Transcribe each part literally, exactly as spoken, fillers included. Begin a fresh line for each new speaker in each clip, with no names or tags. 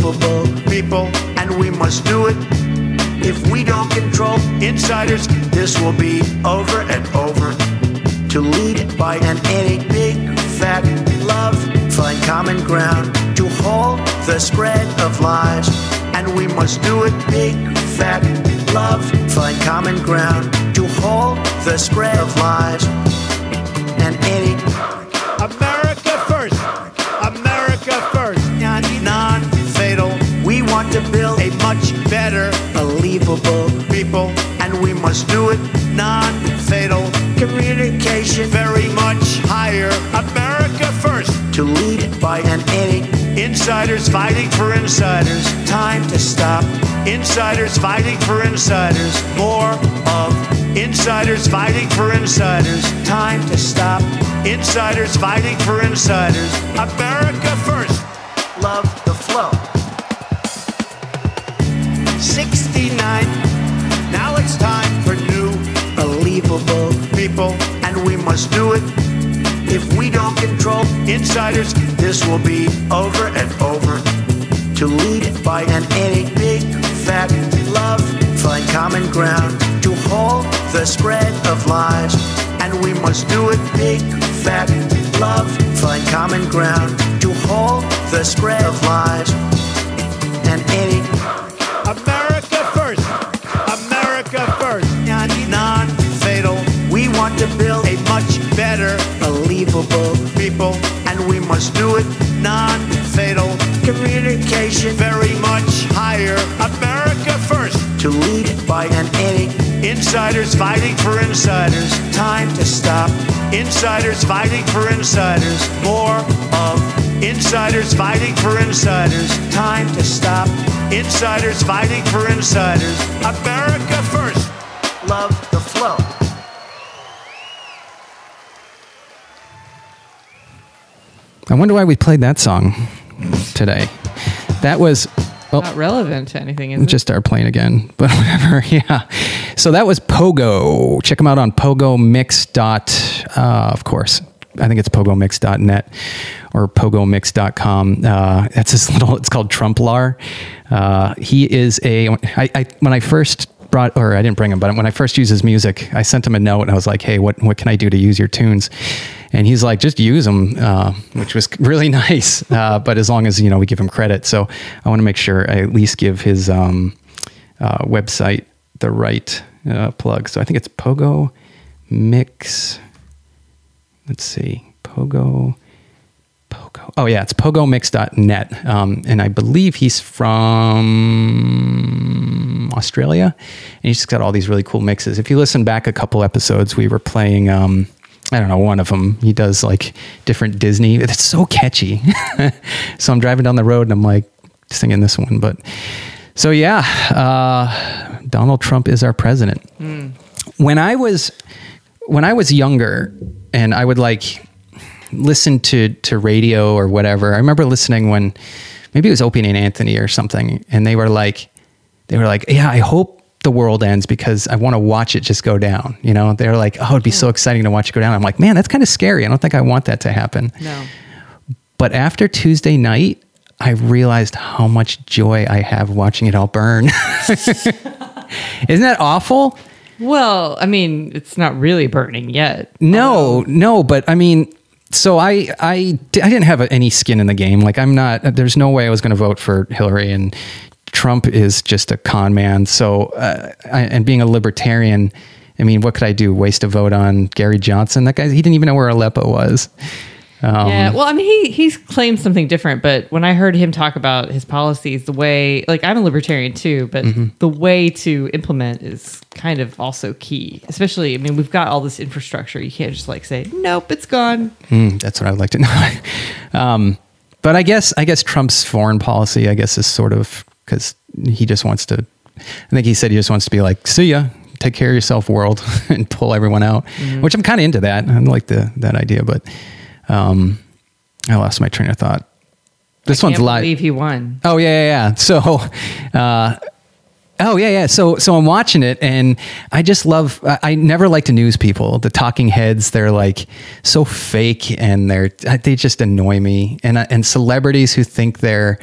unbelievable people, and we must do it. If we don't control insiders, this will be over and over. To lead by an any big fat love, find common ground to halt the spread of lies, and we must do it big fat love, find common ground to halt the spread of lies, and any America first, America first, non-fatal. We want to build a much better, believable people, and we must do it non-fatal. Communication very much higher. America first. To lead by an any insiders fighting for insiders. Time to stop. Insiders fighting for insiders. More of insiders fighting for insiders. Time to stop. Insiders fighting for insiders. America first. Love the flow. sixty-nine. Now it's time for new, believable people, and we must do it. If we don't control insiders, this will be over and over. To lead by an any big fat love, find common ground to halt the spread of lies, and we must do it big fat love, find common ground to halt the spread of lies, and any America first, America first, non-fatal. We want to build a much better, believable people, and we must do it non-fatal. Communication very much higher. America first. To lead by an any insiders fighting for insiders. Time to stop. Insiders fighting for insiders. More of insiders fighting for insiders. Time to stop. Insiders fighting for insiders. America first. Love the flow.
I wonder why we played that song today. That was
well, not relevant to anything, is it?
Just our plane again, but whatever. Yeah. So that was Pogo. Check them out on Pogo Mix. Dot, uh, of course, I think it's pogo mix dot net or pogo mix dot com. Uh, that's this little. It's called Trumplar. Uh, he is a. I, I when I first. Brought, or I didn't bring him, but when I first used his music, I sent him a note and I was like, hey, what, what can I do to use your tunes? And he's like, just use them, uh, which was really nice. Uh, but as long as, you know, we give him credit. So I want to make sure I at least give his um, uh, website the right uh, plug. So I think it's Pogo Mix. Let's see. Pogo. Pogo. Oh yeah, it's pogo mix dot net. Um, and I believe he's from Australia, and he's just got all these really cool mixes. If you listen back a couple episodes, we were playing, um, I don't know, one of them. He does like different Disney. It's so catchy. So I'm driving down the road and I'm like singing this one. But so yeah, uh, Donald Trump is our president. Mm. When I was, when I was younger and I would like, listen to, to radio or whatever. I remember listening when maybe it was Opie and Anthony or something. And they were like, they were like, yeah, I hope the world ends because I want to watch it just go down. You know, they're like, oh, it'd be so exciting to watch it go down. I'm like, man, that's kind of scary. I don't think I want that to happen.
No.
But after Tuesday night, I realized how much joy I have watching it all burn. Isn't that awful?
Well, I mean, it's not really burning yet.
No,
although-
no, but I mean, So I, I, I didn't have any skin in the game. Like I'm not, there's no way I was going to vote for Hillary, and Trump is just a con man. So, uh, I, and being a libertarian, I mean, what could I do? Waste a vote on Gary Johnson? That guy, he didn't even know where Aleppo was. Um,
yeah, well, I mean, he he's claimed something different, but when I heard him talk about his policies, the way, like, I'm a libertarian too, but mm-hmm. the way to implement is kind of also key. Especially, I mean, we've got all this infrastructure. You can't just like say, nope, it's gone.
Mm, that's what I'd like to know. um, but I guess I guess Trump's foreign policy, I guess, is sort of because he just wants to. I think he said he just wants to be like, see ya, take care of yourself, world, and pull everyone out. Mm-hmm. Which I'm kind of into that. I like the that idea, but. Um, I lost my train of thought. This
I
one's
can't
live.
believe he won.
Oh yeah, yeah, yeah. So, uh, oh yeah, yeah. So, so I'm watching it, and I just love. I, I never liked the news people, the talking heads. They're like so fake, and they're they just annoy me. And and celebrities who think they're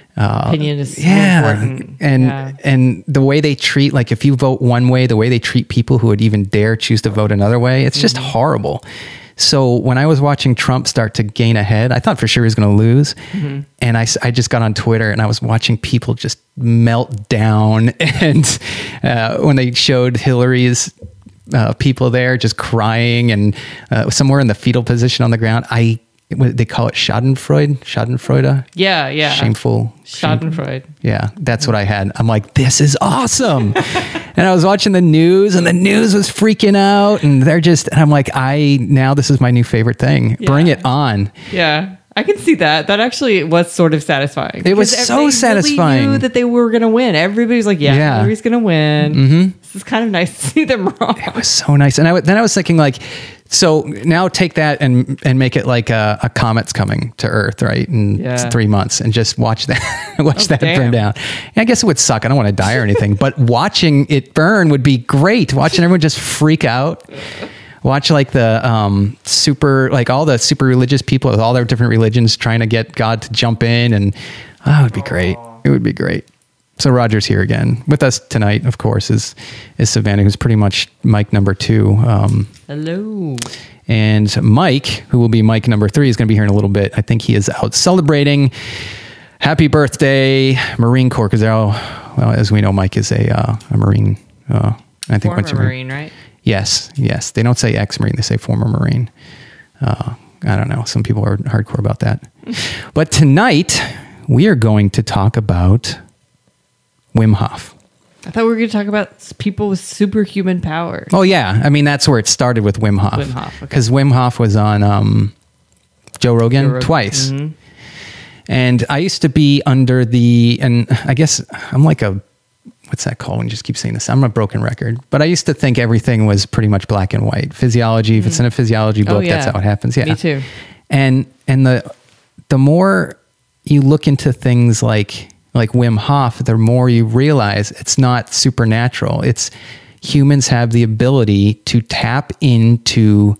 Uh,
Opinion is so
yeah,
important.
and
Yeah.
and the way they treat, like if you vote one way, the way they treat people who would even dare choose to vote another way, it's just
Mm-hmm.
horrible. So when I was watching Trump start to gain ahead, I thought for sure he was going to lose.
Mm-hmm.
And I, s- I just got on Twitter and I was watching people just melt down. And uh, when they showed Hillary's uh, people there just crying and uh, somewhere in the fetal position on the ground, I what, they call it Schadenfreude, Schadenfreude.
Yeah, yeah.
Shameful.
Schadenfreude.
Yeah, that's what I had. I'm like, this is awesome. And I was watching the news and the news was freaking out and they're just, and I'm like, I, now this is my new favorite thing. Bring
Yeah.
it on.
Yeah. I can see that. That actually was sort of satisfying.
It was
Because
so
they really
satisfying.
knew that they were going to win. Everybody's like, yeah,
Yeah.
Hillary's going to win. Mm-hmm. This is kind of nice to see them wrong.
It was so nice. And I, w- then I was thinking like, so now take that and and make it like a, a comet's coming to Earth, right? In
Yeah.
three months and just watch that, watch
Oh,
that
damn.
burn down. And I guess it would suck. I don't want to die or anything, but watching it burn would be great. Watching everyone just freak out. Watch like the um, super, like all the super religious people with all their different religions trying to get God to jump in. And oh, it would be great. It would be great. So Roger's here again with us tonight, of course, is is Savannah, who's pretty much Mike number two. Um,
Hello.
and Mike, who will be Mike number three, is going to be here in a little bit. I think he is out celebrating. Happy birthday, Marine Corps, because they're all, well, as we know, Mike is a uh, a Marine. Uh, I think once
Former
you're-
Marine, right?
Yes, yes. They don't say ex-Marine; they say former Marine. Uh, I don't know. Some people are hardcore about that. But tonight we are going to talk about Wim Hof.
I thought we were going to talk about s- people with superhuman powers.
Oh yeah, I mean that's where it started with Wim Hof.
Wim Hof, okay.
Because Wim Hof was on um, Joe Rogan,
Joe Rogan.
twice,
Mhm.
and I used to be under the, and I guess I'm like a, what's that called when you just keep saying this? I'm a broken record, but I used to think everything was pretty much black and white. Physiology, if it's in a physiology book,
Oh, yeah.
that's how it happens. Yeah,
Me too.
And and the the more you look into things like like Wim Hof, the more you realize it's not supernatural. It's humans have the ability to tap into,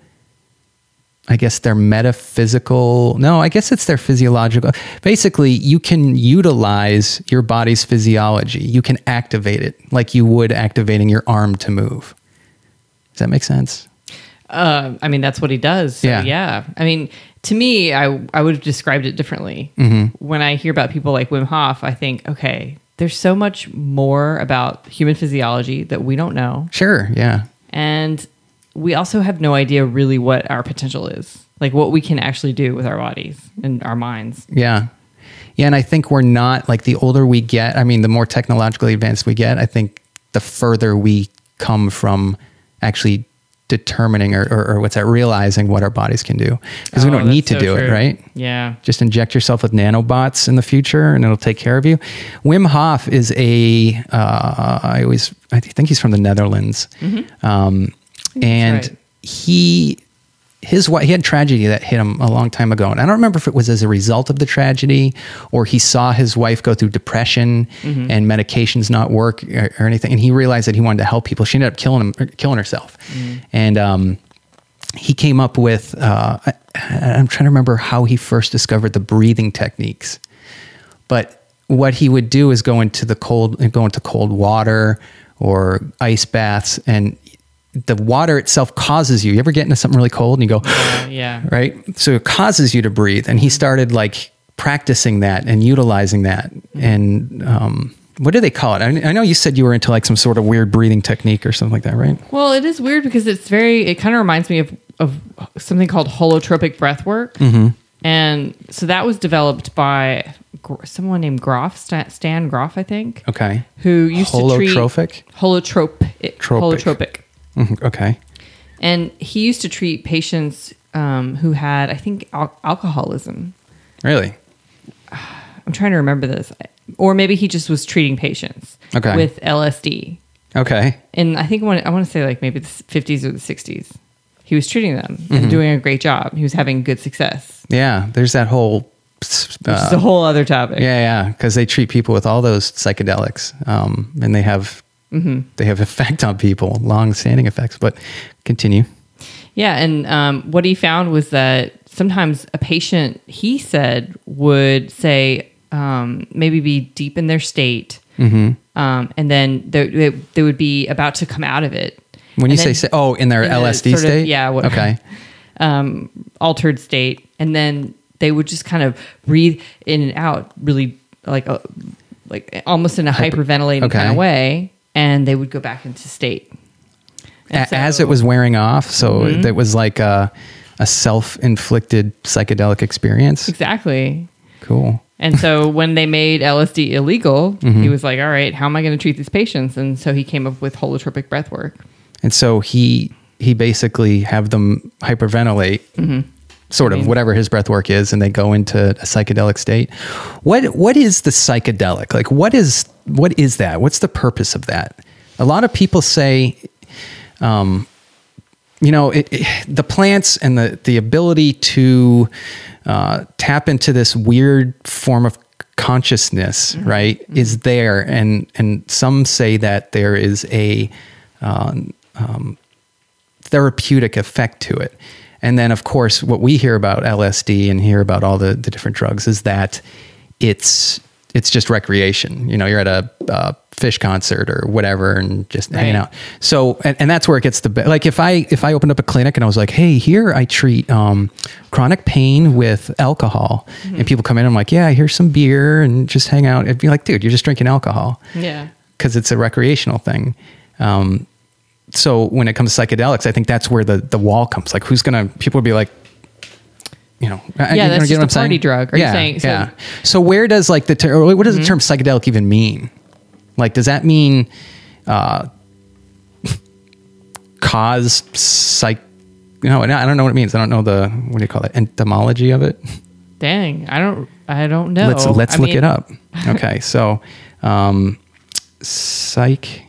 I guess, their metaphysical, no, I guess it's their physiological. Basically, you can utilize your body's physiology. You can activate it like you would activating your arm to move. Does that make sense?
Uh, I mean, that's what he does. So,
Yeah.
yeah. I mean, to me, I I would have described it differently.
Mm-hmm.
When I hear about people like Wim Hof, I think, okay, there's so much more about human physiology that we don't know.
Sure, yeah.
And we also have no idea really what our potential is, like what we can actually do with our bodies and our minds.
Yeah. Yeah. And I think we're not, like, the older we get, I mean, the more technologically advanced we get, I think the further we come from actually determining or, or, or what's that, realizing what our bodies can do. Because we
Oh,
don't need to
that's so
do it,
true.
right?
Yeah.
Just inject yourself with nanobots in the future and it'll take care of you. Wim Hof is a, uh, I always, I think he's from the Netherlands. Um, and
right.
he, his wife, he had tragedy that hit him a long time ago. And I don't remember if it was as a result of the tragedy or he saw his wife go through depression and medications not work or, or anything. And he realized that he wanted to help people. She ended up killing him, or killing herself. And, um, he came up with, uh, I, I'm trying to remember how he first discovered the breathing techniques, but what he would do is go into the cold, go into cold water or ice baths, and the water itself causes you. You ever get into something really cold and you go,
Uh, yeah.
right? So it causes you to breathe. And he started like practicing that and utilizing that. And, um, what do they call it? I, I know you said you were into like some sort of weird breathing technique or something like that, right?
Well, it is weird because it's very, it kind of reminds me of, of something called holotropic breath work.
Mm-hmm.
And so that was developed by Gr- someone named Groff, Stan, Stan Groff, I think,
Okay.
who used to treat
Holotrophic?
holotropic,
Tropic.
holotropic.
Mhm, okay.
And he used to treat patients um, who had, I think, al- alcoholism.
Really?
I'm trying to remember this. Or maybe he just was treating patients
Okay.
with L S D.
Okay.
And I think when, I want to say like maybe the fifties or the sixties. He was treating them
Mm-hmm.
and doing a great job. He was having good success.
Yeah. There's that whole,
Which
uh,
is a whole other topic.
yeah, yeah. Because they treat people with all those psychedelics, um, and they have
Mm-hmm.
they have effect on people, long-standing effects. But continue.
Yeah, and um, what he found was that sometimes a patient, he said, would say, um, maybe be deep in their state,
Mm-hmm.
um, and then they, they, they would be about to come out of it.
When
And
you
then-
say, oh, in their
in the
L S D
sort of-
state?
yeah, what-
Okay.
um, altered state, and then they would just kind of breathe in and out, really like a, like almost in a hyperventilating
okay.
kind of way, and they would go back into state. And
A- As it was wearing off, so
Mm-hmm.
it was like a, a self-inflicted psychedelic experience.
exactly.
Cool.
And so when they made L S D illegal,
Mm-hmm.
he was like, "All right, how am I going to treat these patients?" And so he came up with holotropic breath work.
And so he he basically have them hyperventilate, sort of whatever his breath work is, and they go into a psychedelic state. What what is the psychedelic? Like what is what is that? What's the purpose of that? A lot of people say, um, you know, it, it, the plants and the the ability to uh, tap into this weird form of consciousness, right, is there, and and some say that there is a um, um, therapeutic effect to it. And then, of course, what we hear about L S D and hear about all the, the different drugs is that it's it's just recreation. You know, you're at a, a fish concert or whatever and just hanging
Right.
out. So, and, and that's where it gets the be- like if I if I opened up a clinic and I was like, hey, here I treat um, chronic pain with alcohol, and people come in, I'm like, yeah, here's some beer and just hang out. It'd be like, dude, you're just drinking alcohol
Yeah.
because it's a recreational thing. Um, so when it comes to psychedelics, I think that's where the, the wall comes. Like, who's gonna? People would be like, you know, I-
Yeah,
you
that's
know, get
just
what
a
I'm saying?
party drug. Are you
yeah,
saying- so-
yeah. So where does like the ter- what does the term psychedelic even mean? Like, does that mean uh, cause psych? No, I don't know what it means. I don't know the what do you call it? Entomology of it.
Dang, I don't, I don't know.
Let's let's
I
look
mean,
it up. Okay, so um, psych.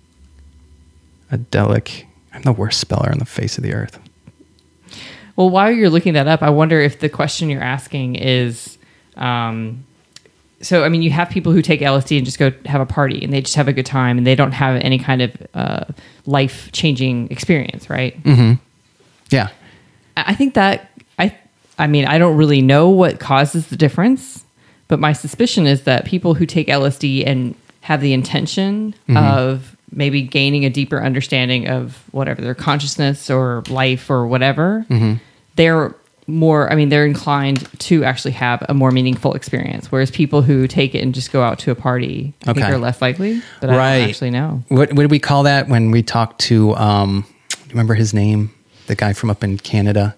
Adelic. I'm the worst speller on the face of the earth.
Well, while you're looking that up, I wonder if the question you're asking is, um, so I mean, you have people who take L S D and just go have a party and they just have a good time and they don't have any kind of uh, life changing experience, right?
Yeah.
I I think that I, I mean, I don't really know what causes the difference, but my suspicion is that people who take L S D and have the intention of maybe gaining a deeper understanding of whatever their consciousness or life or whatever, they're more, I mean, they're inclined to actually have a more meaningful experience. Whereas people who take it and just go out to a party, I think
Okay.
are less likely, but I
Right.
don't actually know.
What, what did we call that when we talked to, um, do you remember his name? The guy from up in Canada.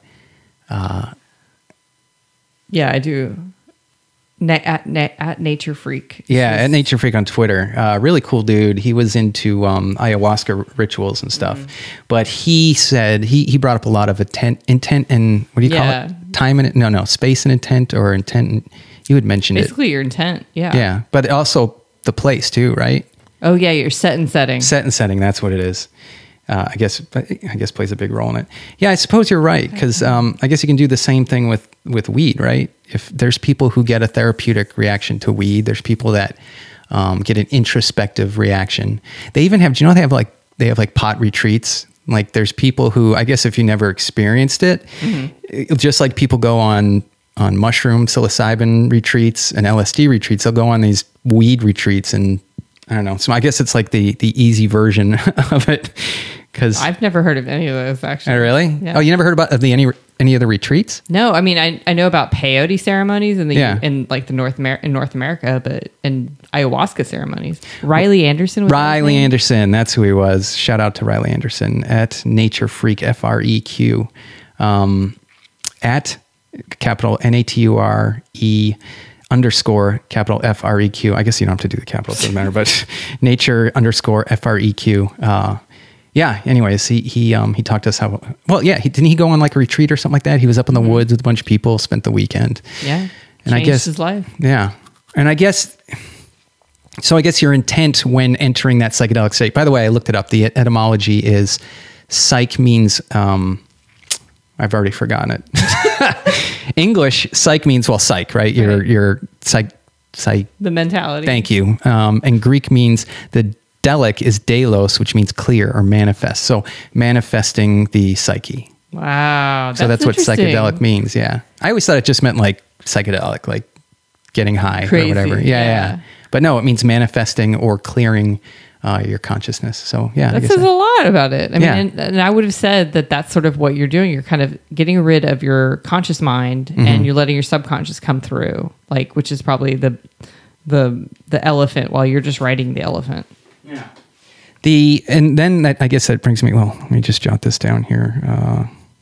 Yeah, I do. Na- at, na- at Nature Freak.
Yeah, at Nature Freak on Twitter. Uh, really cool dude. He was into um, ayahuasca rituals and stuff. But he said, he, he brought up a lot of intent, intent and, what do you
Yeah.
call it? Time and, no, no, space and intent or intent. And, you had mentioned it.
Basically your intent. Yeah.
Yeah, but also the place too, right?
Oh yeah, your set and setting.
Set and setting, that's what it is. Uh, I guess I guess plays a big role in it. Yeah, I suppose you're right because um, I guess you can do the same thing with with weed, right? If there's people who get a therapeutic reaction to weed, there's people that um, get an introspective reaction. They even have, do you know they have like they have like pot retreats? Like there's people who, I guess if you never experienced it, it- just like people go on on mushroom psilocybin retreats and L S D retreats, they'll go on these weed retreats and I don't know. So I guess it's like the the easy version of it. Because
I've never heard of any of those actually.
oh, really?
Yeah.
Oh, you never heard about the any any of the retreats?
No, I mean I, I know about peyote ceremonies in the
Yeah.
in like the North Amer- in North America, but in ayahuasca ceremonies. Riley Anderson was that his
Riley
name?
Anderson, that's who he was. Shout out to Riley Anderson at Nature Freak F R E Q, um, at capital N A T U R E underscore capital F R E Q. I guess you don't have to do the capital, it doesn't matter. But Nature underscore F R E Q. Uh, yeah. Anyways, he he um he talked to us how well yeah he didn't he go on like a retreat or something like that. He was up in the woods with a bunch of people, spent the weekend.
Yeah.
And I
Changed
guess
his life.
Yeah. And I guess so I guess your intent when entering that psychedelic state. By the way, I looked it up. The etymology is psych means um I've already forgotten it. English psych means well psych, right? Your
Right.
your psych psych
The mentality.
thank you. Um and Greek means the delic is delos, which means clear or manifest. So manifesting the psyche.
Wow.
So that's, what
interesting.
psychedelic means. Yeah. I always thought it just meant like psychedelic, like getting high
Crazy,
or whatever. Yeah,
yeah.
yeah. But no, it means manifesting or clearing uh, your consciousness. So yeah, I
That
guess
says
that-
a lot about it. I
Yeah.
mean, and, and I would have said that that's sort of what you're doing. You're kind of getting rid of your conscious mind
Mm-hmm.
and you're letting your subconscious come through, like, which is probably the the the elephant while you're just riding the elephant.
Yeah. The and then that, I guess that brings me. Well, let me just jot this down here. Uh,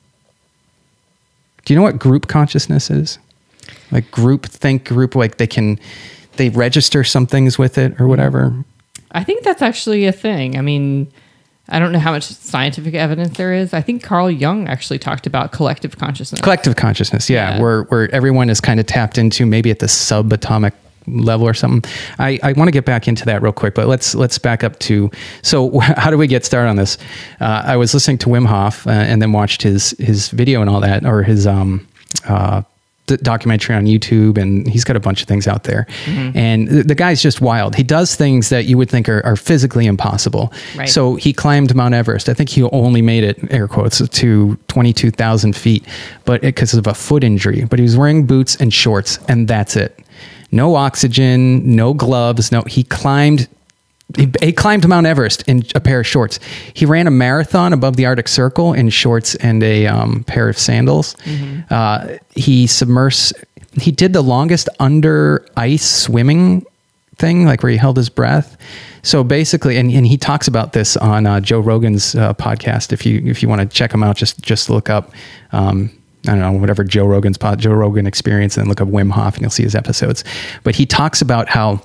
do you know what group consciousness is? Like group think, group like they can they register some things with it or whatever.
I think that's actually a thing. I mean, I don't know how much scientific evidence there is. I think Carl Jung actually talked about collective consciousness.
Collective consciousness, yeah,
Yeah.
where where everyone is kind of tapped into maybe at the subatomic level or something. I, I want to get back into that real quick, but let's let's back up to, so how do we get started on this? Uh, I was listening to Wim Hof uh, and then watched his his video and all that, or his um uh the documentary on YouTube, and he's got a bunch of things out there.
Mm-hmm.
And the, the guy's just wild. He does things that you would think are, are physically impossible.
Right.
So he climbed Mount Everest. I think he only made it, air quotes, to twenty-two thousand feet, but because of a foot injury. But he was wearing boots and shorts, and that's it. No oxygen, no gloves. No, he climbed. He, he climbed Mount Everest in a pair of shorts. He ran a marathon above the Arctic Circle in shorts and a um, pair of sandals.
Mm-hmm.
Uh, he submersed. He did the longest under ice swimming thing, like where he held his breath. So basically, and, and he talks about this on uh, Joe Rogan's uh, podcast. If you if you want to check him out, just just look up. Um, I don't know, whatever Joe Rogan's pod, Joe Rogan Experience, and then look up Wim Hof, and you'll see his episodes. But he talks about how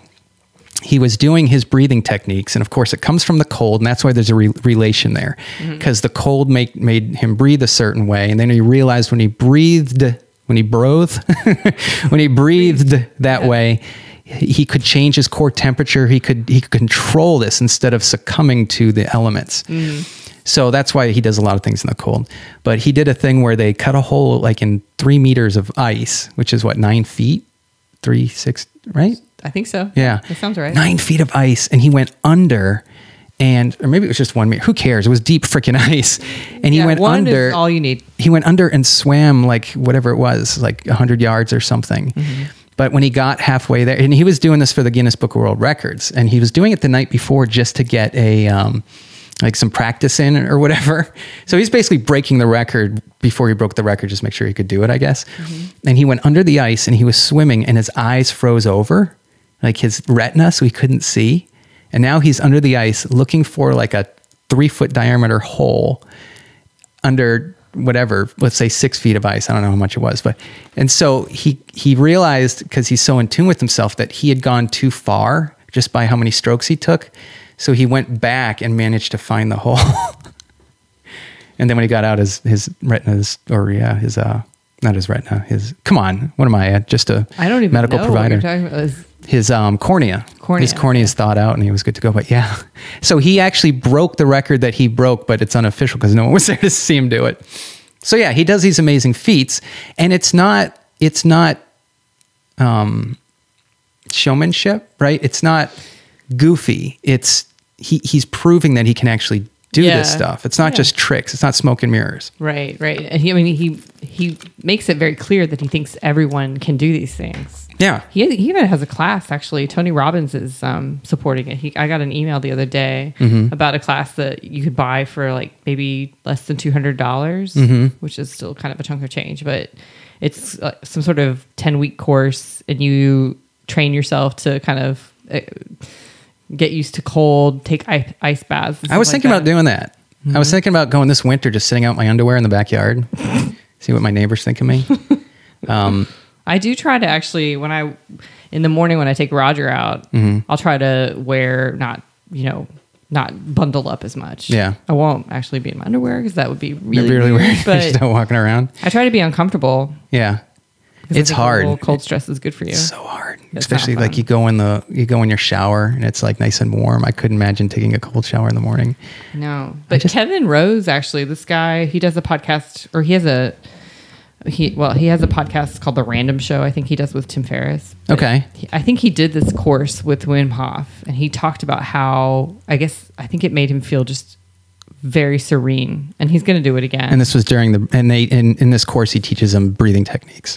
he was doing his breathing techniques, and of course it comes from the cold, and that's why there's a re- relation there, because mm-hmm. the cold make, made him breathe a certain way, and then he realized when he breathed, when he breathed, when he breathed that yeah. way, he could change his core temperature. He could he could control this instead of succumbing to the elements. Mm-hmm. So that's why he does a lot of things in the cold. But he did a thing where they cut a hole like in three meters of ice, which is what, nine feet, three, six, right?
I think so.
Yeah.
That sounds right.
Nine feet of ice. And he went under and, or maybe it was just one meter. Who cares? It was deep freaking ice. And he
yeah,
went
one
under.
Is all you need.
He went under and swam like whatever it was, like a hundred yards or something. Mm-hmm. But when he got halfway there, and he was doing this for the Guinness Book of World Records, and he was doing it the night before just to get a, um, like some practice in or whatever. So he's basically breaking the record before he broke the record, just make sure he could do it, I guess. Mm-hmm. And he went under the ice and he was swimming and his eyes froze over, like his retina, so he couldn't see. And now he's under the ice looking for like a three foot diameter hole under whatever, let's say six feet of ice. I don't know how much it was, but, and so he, he realized, because he's so in tune with himself, that he had gone too far just by how many strokes he took. So he went back and managed to find the hole. And then when he got out, his, his retinas, or yeah, his, uh, not his retina, his, come on, what am I at? Just a
I don't even
medical
know
provider.
What you're talking about. Is-
his um, cornea.
cornea.
His cornea is thawed out and he was good to go. But yeah, so he actually broke the record that he broke, but it's unofficial because no one was there to see him do it. So yeah, he does these amazing feats, and it's not, it's not um, showmanship, right? It's not goofy. It's, he he's proving that he can actually do
Yeah.
this stuff. It's not
Yeah.
just tricks. It's not smoke and mirrors.
Right, right. And he, I mean, he he makes it very clear that he thinks everyone can do these things.
Yeah.
He, he even has a class, actually. Tony Robbins is um, supporting it. He, I got an email the other day
Mm-hmm.
about a class that you could buy for like maybe less than two hundred dollars,
Mm-hmm.
which is still kind of a chunk of change. But it's uh, some sort of ten-week course, and you train yourself to kind of uh, get used to cold, take ice, ice baths.
I was thinking about doing that. Mm-hmm. I was thinking about going this winter, just sitting out my underwear in the backyard, see what my neighbors think of me. Um,
I do try to actually, when I, in the morning when I take Roger out,
mm-hmm.
I'll try to wear not, you know, not bundle up as much.
Yeah.
I won't actually be in my underwear because that would be really,
Maybe really
weird.
weird.
But
Just not walking around.
I try to be uncomfortable.
Yeah.
'Cause I
It's
think a
hard.
little cold stress is good for you.
It's so hard,
It's
especially
not
like
fun.
you go in the you go in your shower and it's like nice and warm. I couldn't imagine taking a cold shower in the morning.
No, but
just-
Kevin Rose, actually, this guy, he does a podcast, or he has a, he well, he has a podcast called The Random Show. I think he does with Tim Ferriss. But
Okay.
he- I think he did this course with Wim Hof, and he talked about how, I guess, I think it made him feel just very serene, and he's going to do it again.
And this was during the and they in in this course he teaches them breathing techniques.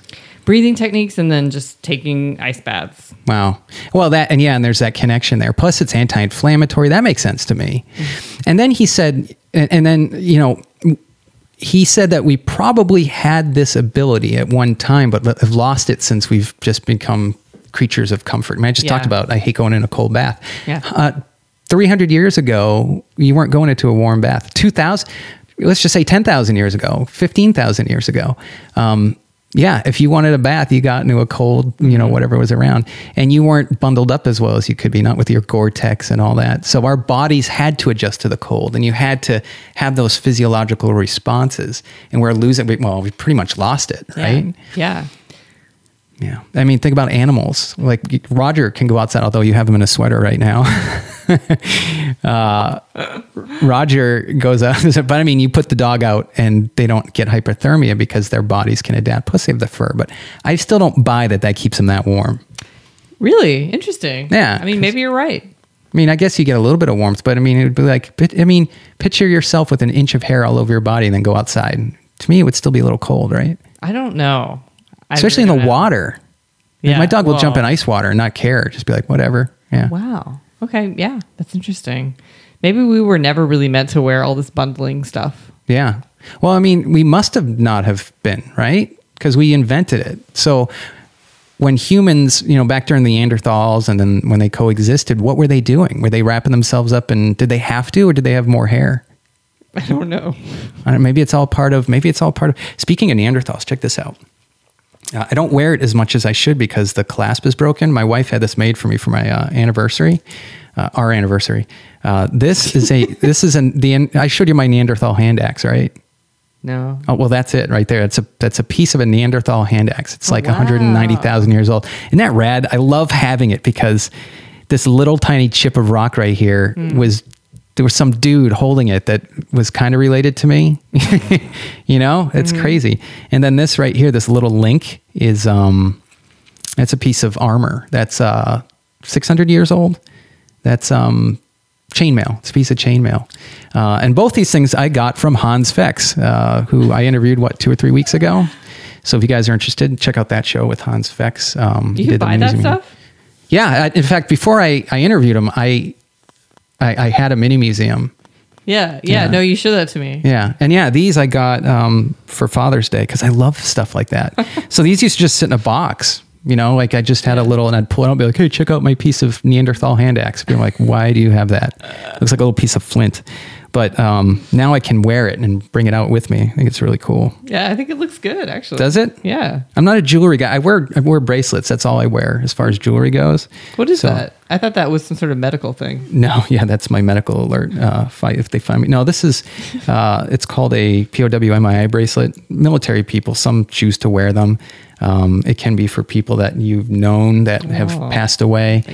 breathing techniques and then just taking ice baths.
Wow. Well, that, and yeah, and there's that connection there. Plus it's anti-inflammatory. That makes sense to me. Mm-hmm. And then he said, and, and then, you know, he said that we probably had this ability at one time, but have lost it since we've just become creatures of comfort. I mean, I just yeah. talked about, I hate going in a cold bath.
Yeah.
Uh, three hundred years ago, you weren't going into a warm bath. two thousand, let's just say ten thousand years ago, fifteen thousand years ago. Um, yeah, if you wanted a bath, you got into a cold, you know, whatever was around, and you weren't bundled up as well as you could be, not with your Gore-Tex and all that. So our bodies had to adjust to the cold, and you had to have those physiological responses, and we're losing, well, we pretty much lost it, right?
Yeah.
Yeah. I mean, think about animals. Like Roger can go outside, although you have him in a sweater right now. uh, Roger goes out, but I mean, you put the dog out and they don't get hypothermia because their bodies can adapt. Plus they have the fur, but I still don't buy that that keeps them that warm.
Really? Interesting.
Yeah.
I mean, maybe you're right.
I mean, I guess you get a little bit of warmth, but I mean, it would be like, I mean, picture yourself with an inch of hair all over your body and then go outside. To me, it would still be a little cold, right?
I don't know.
Especially in the water.
Yeah,
like my dog will
well,
jump in ice water and not care. Just be like, whatever. Yeah.
Wow. Okay. Yeah. That's interesting. Maybe we were never really meant to wear all this bundling stuff.
Yeah. Well, I mean, we must have not have been, right? Because we invented it. So when humans, you know, back during the Neanderthals and then when they coexisted, what were they doing? Were they wrapping themselves up and did they have to, or did they have more hair?
I don't know.
I don't, maybe it's all part of, maybe it's all part of, speaking of Neanderthals, check this out. Uh, I don't wear it as much as I should because the clasp is broken. My wife had this made for me for my uh, anniversary, uh, our anniversary. Uh, this is a, this is an, the, I showed you my Neanderthal hand axe, right?
No.
Oh, well, that's it right there. That's a, that's a piece of a Neanderthal hand axe. It's
Oh,
like
wow.
one hundred ninety thousand years old. Isn't that rad? I love having it because this little tiny chip of rock right here
Mm.
was, there was some dude holding it that was kind of related to me. You know, it's
Mm-hmm.
crazy. And then this right here, this little link is, um, that's a piece of armor. That's, uh, six hundred years old. That's, um, chainmail. It's a piece of chainmail. Uh, and both these things I got from Hans Fex, uh, who I interviewed, what, two or three weeks ago. So if you guys are interested, check out that show with Hans Fex. Um,
You can buy that stuff?
Yeah. I, in fact, before I, I interviewed him, I, I, I had a mini museum.
Yeah, yeah.
Yeah.
No, you showed that to me.
Yeah. And yeah, these I got um, for Father's Day because I love stuff like that. So these used to just sit in a box, you know, like I just had a little, and I'd pull it out and be like, hey, check out my piece of Neanderthal hand axe. Be like, why do you have that? Looks like a little piece of flint. But um, now I can wear it and bring it out with me. I think it's really cool.
Yeah, I think it looks good, actually.
Does it?
Yeah.
I'm not a jewelry guy. I wear I wear bracelets. That's all I wear as far as jewelry goes.
What is
So-
that? I thought that was some sort of medical thing.
No, yeah, that's my medical alert. Uh, if, I, if they find me, no, this is, uh, it's called a P O W M I I bracelet. Military people, some choose to wear them. Um, it can be for people that you've known that have
Oh.
passed away,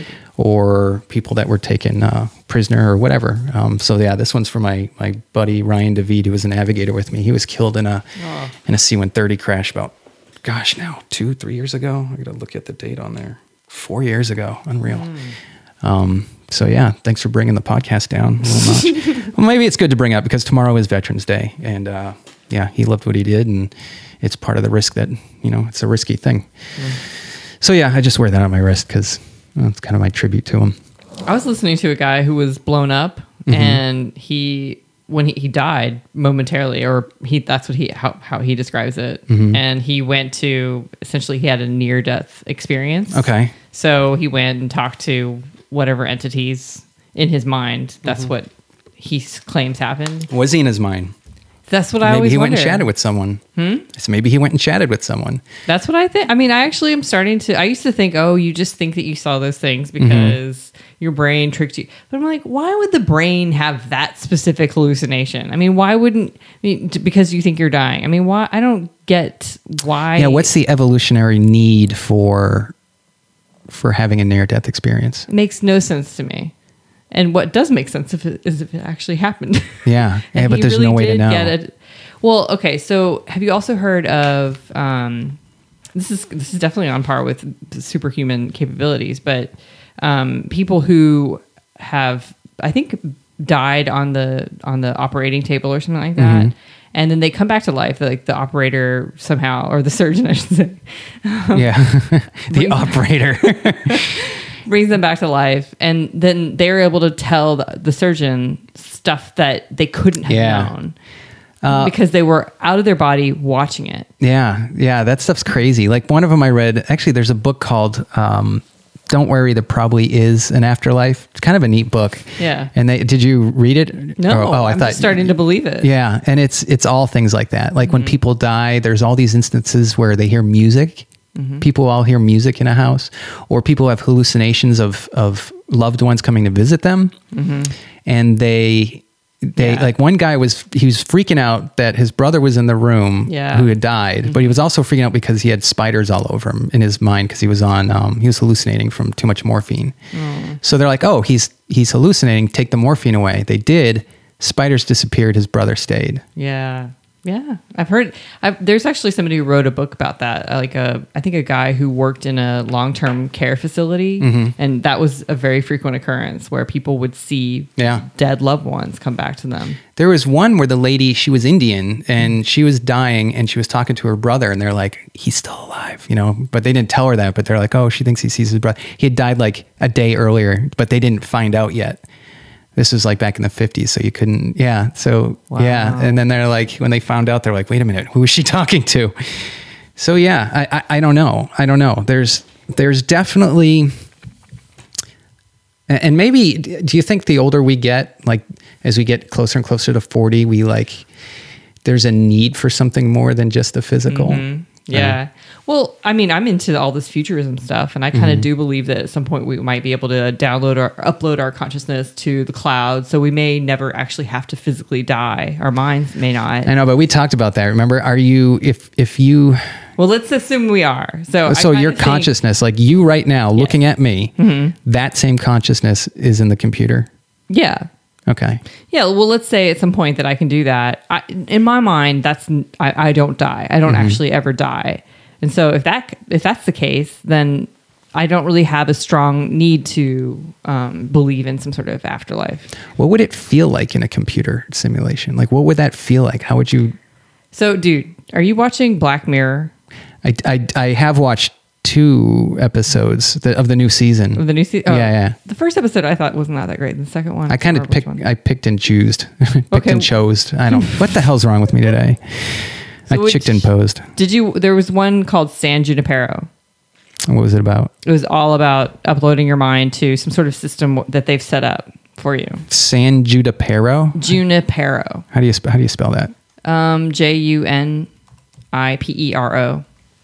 or people that were taken uh, prisoner or whatever. Um, so yeah, this one's for my my buddy Ryan David, who was a navigator with me. He was killed in a
Oh.
in a C one thirty crash about, gosh, now two, three years ago. I got to look at the date on there. Four years ago, unreal.
Mm.
Um, so yeah, thanks for bringing the podcast down a little notch. Well, maybe it's good to bring up because tomorrow is Veterans Day, and uh, yeah, he loved what he did, and it's part of the risk that, you know, it's a risky thing. Mm. So yeah, I just wear that on my wrist because well, it's kind of my tribute to him.
I was listening to a guy who was blown up,
Mm-hmm.
and he when he, he died momentarily, or he that's what he how, how he describes it.
Mm-hmm.
And he went to essentially he had a near death experience.
Okay.
So he went and talked to whatever entities in his mind. That's
Mm-hmm.
what he s- claims happened.
Was he in his mind?
That's what I
Maybe
always
he went
wonder.
and chatted with someone. Hmm? So maybe he went and chatted with someone.
That's what I think. I mean, I actually am starting to. I used to think, oh, you just think that you saw those things
Mm-hmm.
because your brain tricked you. But I'm like, why would the brain have that specific hallucination? I mean, why wouldn't? I mean, t- because you think you're dying. I mean, why? I don't get why.
Yeah. What's the evolutionary need for for having a near death experience?
It makes no sense to me. And what does make sense if it, is if it actually happened.
Yeah. Yeah.
And
But
he
there's
really
no way to
did
know.
get it. Well, okay. So, have you also heard of? Um, this is this is definitely on par with superhuman capabilities, but um, people who have, I think, died on the on the operating table or something like that.
Mm-hmm.
And then they come back to life, like the operator somehow, or the surgeon, I should say.
Yeah. The operator.
Brings them back to life. And then they're able to tell the, the surgeon stuff that they couldn't have
Yeah.
known. Uh, because they were out of their body watching it.
Yeah. Yeah. That stuff's crazy. Like one of them I read, actually, there's a book called, um, Don't Worry, There Probably Is an Afterlife. It's kind of a neat book.
Yeah.
And they, did you read it?
No,
Or- oh, I
I'm
thought,
just starting to believe it.
Yeah. And it's, it's all things like that. Like
Mm-hmm.
when people die, there's all these instances where they hear music.
Mm-hmm.
People all hear music in a house, or people have hallucinations of, of loved ones coming to visit them.
Mm-hmm.
And they, they
Yeah.
like one guy was, he was freaking out that his brother was in the room
Yeah.
who had died,
Mm-hmm.
but he was also freaking out because he had spiders all over him in his mind. Cause he was on, um, he was hallucinating from too much morphine.
Mm.
So they're like, oh, he's, he's hallucinating. Take the morphine away. They did. Spiders disappeared. His brother stayed.
Yeah. Yeah. I've heard, I've, there's actually somebody who wrote a book about that. uh, Like a, I think a guy who worked in a long-term care facility.
Mm-hmm.
And that was a very frequent occurrence where people would see
Yeah.
dead loved ones come back to them.
There was one where the lady, she was Indian and she was dying and she was talking to her brother and they're like, he's still alive, you know, but they didn't tell her that, but they're like, oh, she thinks he sees his brother. He had died like a day earlier, but they didn't find out yet. This was like back in the fifties. So you couldn't, yeah. So
Wow.
yeah. And then they're like, when they found out, they're like, wait a minute, who is she talking to? So yeah, I, I, I don't know. I don't know. There's, there's definitely, and maybe, do you think the older we get, like as we get closer and closer to forty, we like, there's a need for something more than just the physical?
Mm-hmm. Yeah. Well, I mean, I'm into all this futurism stuff, and I kind of
Mm-hmm.
do believe that at some point we might be able to download or upload our consciousness to the cloud. So we may never actually have to physically die. Our minds may not.
I know, but we talked about that. Remember, are you, if, if you,
Well, let's assume we are. So,
so
I kinda
your
think-
consciousness, like you right now looking at me, that same consciousness is in the computer.
Yeah.
Okay.
Yeah. Well, let's say at some point that I can do that. I, in my mind, that's I, I don't die. I don't actually ever die. And so if that if that's the case, then I don't really have a strong need to um, believe in some sort of afterlife.
What would it feel like in a computer simulation? Like, what would that feel like? How would you?
So, dude, are you watching Black Mirror?
I, I, I have watched two episodes the, of the new season.
Of the new season?
Yeah, yeah.
The first episode I thought was not that great. The second one,
I kind of
remember which
picked.
one.
I picked and chose. picked
Okay.
and chose. I don't. What the hell's wrong with me today?
So
I
which-
chicked and posed.
Did you? There was one called San Junipero.
What was it about?
It was all about uploading your mind to some sort of system that they've set up for you.
San Junipero.
Junipero.
How do you sp- how do you spell that?
Um, J U N I P E R O.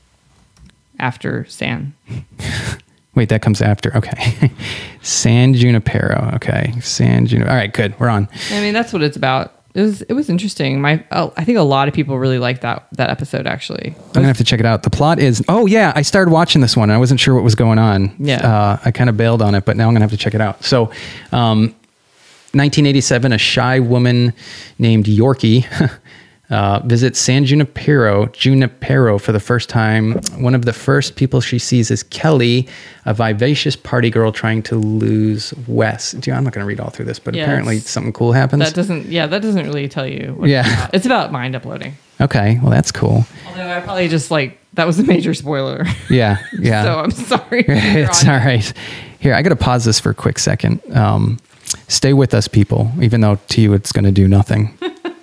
After San.
Wait, that comes after. Okay. San Junipero. Okay. San Junipero. All right, good. We're on.
I mean, that's what it's about. It was it was interesting. My oh, I think a lot of people really liked that that episode. Actually,
I'm gonna have to check it out. The plot is. Oh yeah, I started watching this one. I wasn't sure what was going on.
Yeah.
Uh, I kind of bailed on it, but now I'm gonna have to check it out. So, um, nineteen eighty-seven, a shy woman named Yorkie uh, visits San Junipero, Junipero for the first time. One of the first people she sees is Kelly, a vivacious party girl trying to lose Wes. Do you- I'm not going to read all through this, but
Yeah,
apparently
it's-
something cool happens.
that doesn't. Yeah, that doesn't really tell you. What
Yeah.
it's about. It's about mind uploading.
Okay, well that's cool.
Although I probably just like that was a major spoiler.
Yeah, yeah.
So I'm sorry.
It's all right. Here, I got to pause this for a quick second. Um, stay with us, people, even though to you it's going to do nothing.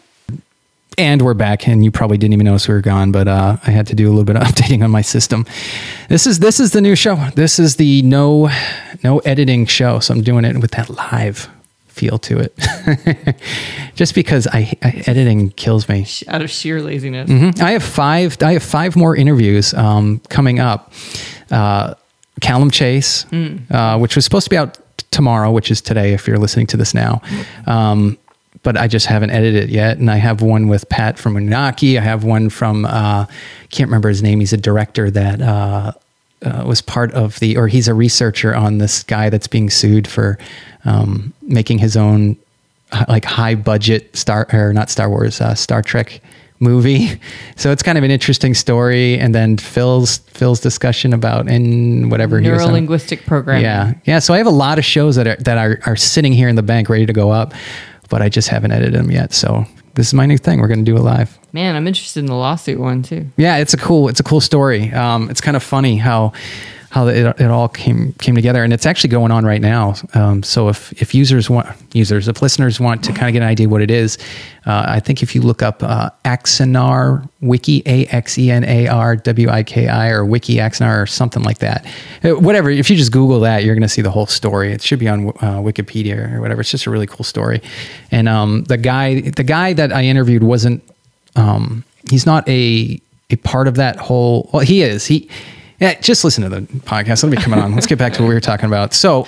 And we're back, and you probably didn't even notice we were gone, but uh, I had to do a little bit of updating on my system. This is this is the new show. This is the no no editing show, so I'm doing it with that live feel to it. Just because I, I editing kills me.
Out of sheer laziness.
Mhm. I have five. I have five more interviews um, coming up. Uh, Callum Chase, uh, which was supposed to be out t- tomorrow, which is today if you're listening to this now. Um, but I just haven't edited it yet. And I have one with Pat from Unaki. I have one from uh, can't remember his name. He's a director that uh, uh, was part of the, or he's a researcher on this guy that's being sued for um, making his own h- like high budget Star or not Star Wars, uh, Star Trek movie. So it's kind of an interesting story. And then Phil's Phil's discussion about in whatever he was on.
Neurolinguistic programming.
Yeah, yeah. So I have a lot of shows that are that are, are sitting here in the bank ready to go up, but I just haven't edited them yet. So this is my new thing. We're going to do it live.
Man, I'm interested in the lawsuit one too.
Yeah, it's a cool it's a cool story. Um, it's kind of funny how how it, it all came came together, and it's actually going on right now. Um, so if if users want users if listeners want to kind of get an idea what it is, uh, I think if you look up uh, Axanar Wiki, A X E N A R W I K I, or Wiki Axanar or something like that, uh, whatever. If you just Google that, you're going to see the whole story. It should be on uh, Wikipedia or whatever. It's just a really cool story. And um, the guy the guy that I interviewed wasn't. Um, he's not a a part of that whole. Well, he is. He. Yeah, just listen to the podcast. Let me come on. Let's get back to what we were talking about. So,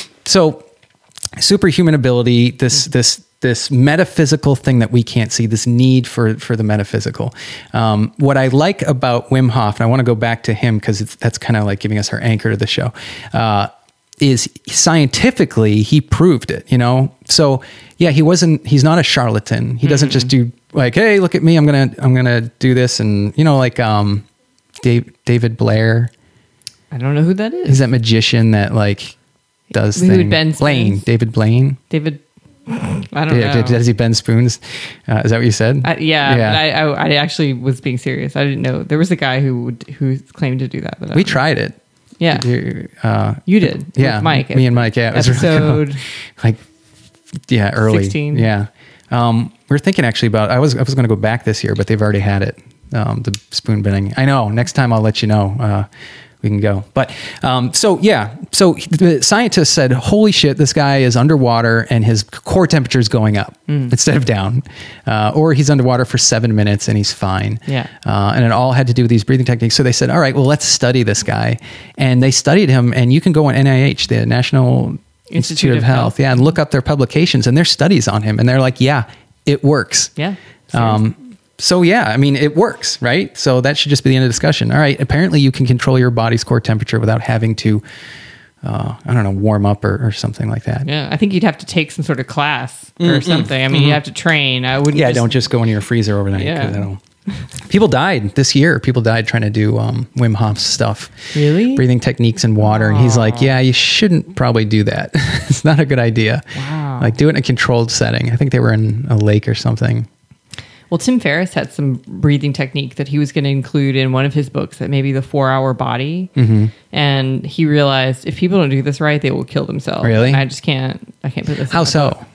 so superhuman ability. This this this metaphysical thing that we can't see. This need for for the metaphysical. Um, what I like about Wim Hof, and I want to go back to him because that's kind of like giving us our anchor to the show. Uh, is scientifically he proved it. You know. So yeah, he wasn't. He's not a charlatan. He doesn't mm-hmm. just do like, hey, look at me. I'm gonna I'm gonna do this, and you know, like um. Dave, David Blair.
I don't know who that is.
He's that magician that like does
Who
things.
bends
Blaine.
spoons?
David Blaine.
David. I don't
Yeah,
know.
does he bend spoons? Uh, is that what you said?
I, yeah,
Yeah.
but I, I, I actually was being serious. I didn't know there was a guy who would, who claimed to do that. But I
We
don't know.
tried it.
Yeah,
Did you, uh,
you did.
yeah,
with Mike.
me and Mike. Yeah, it was really
episode.
cool. Like, yeah, early.
sixteen.
Yeah, um, we were thinking actually about. I was I was going to go back this year, but they've already had it. Um, the spoon bending. I know. Next time I'll let you know. Uh, we can go. But um, so yeah. So the scientists said, "Holy shit! This guy is underwater and his core temperature is going up mm. instead of down, uh, or he's underwater for seven minutes and he's fine."
Yeah.
Uh, and it all had to do with these breathing techniques. So they said, "All right, well, let's study this guy." And they studied him. And you can go on N I H, the National Institute, Institute of, of Health, Health, yeah, and look up their publications and their studies on him. And they're like, "Yeah, it works."
Yeah.
Um, So yeah, I mean, it works, right? So that should just be the end of the discussion. All right. Apparently you can control your body's core temperature without having to, uh, I don't know, warm up or, or something like that.
Yeah. I think you'd have to take some sort of class or
Mm-mm.
something. I mean,
Mm-hmm.
you have to train. I wouldn't.
Yeah.
just,
Don't just go into your freezer overnight.
Yeah.
'Cause I don't, people died this year. People died trying to do, um, Wim Hof stuff,
Really?
breathing techniques in water. And he's like, yeah, you shouldn't probably do that. It's not a good idea.
Wow.
Like do it in a controlled setting. I think they were in a lake or something.
Well, Tim Ferriss had some breathing technique that he was going to include in one of his books, that maybe the four hour body. Mm-hmm. And he realized if people don't do this right, they will kill themselves.
Really?
And I just can't, I can't put this in
How
my
so?
book.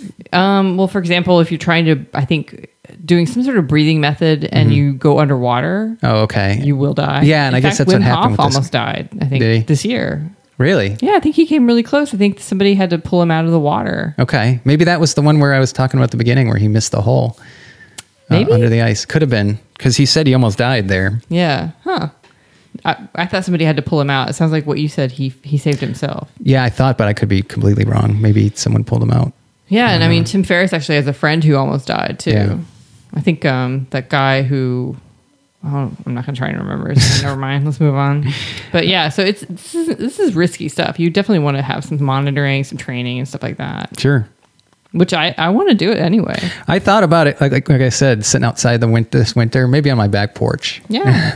Um, well, for example, if you're trying to, I think, doing some sort of breathing method and
Mm-hmm.
you go underwater,
Oh, okay.
you will die.
Yeah, and
In
I guess
fact,
that's what
Wim
happened
Hof
with this.
almost died, I think,
Did he?
this year.
Really?
Yeah, I think he came really close. I think somebody had to pull him out of the water.
Okay. Maybe that was the one where I was talking about at the beginning where he missed the hole. Uh,
Maybe?
under the ice. Could have been, because he said he almost died there.
Yeah. Huh. I, I thought somebody had to pull him out. It sounds like what you said. He he saved himself.
Yeah, I thought, but I could be completely wrong. Maybe someone pulled him out.
Yeah, and I mean, Tim Ferriss actually has a friend who almost died too.
Yeah.
I think um, that guy who, oh, I'm not going to try and remember his name. Never mind. Let's move on. But yeah, so it's this is, this is risky stuff. You definitely want to have some monitoring, some training, and stuff like that.
Sure.
Which I, I want to do it anyway.
I thought about it, like like, like I said, sitting outside the winter, this winter, maybe on my back porch.
Yeah.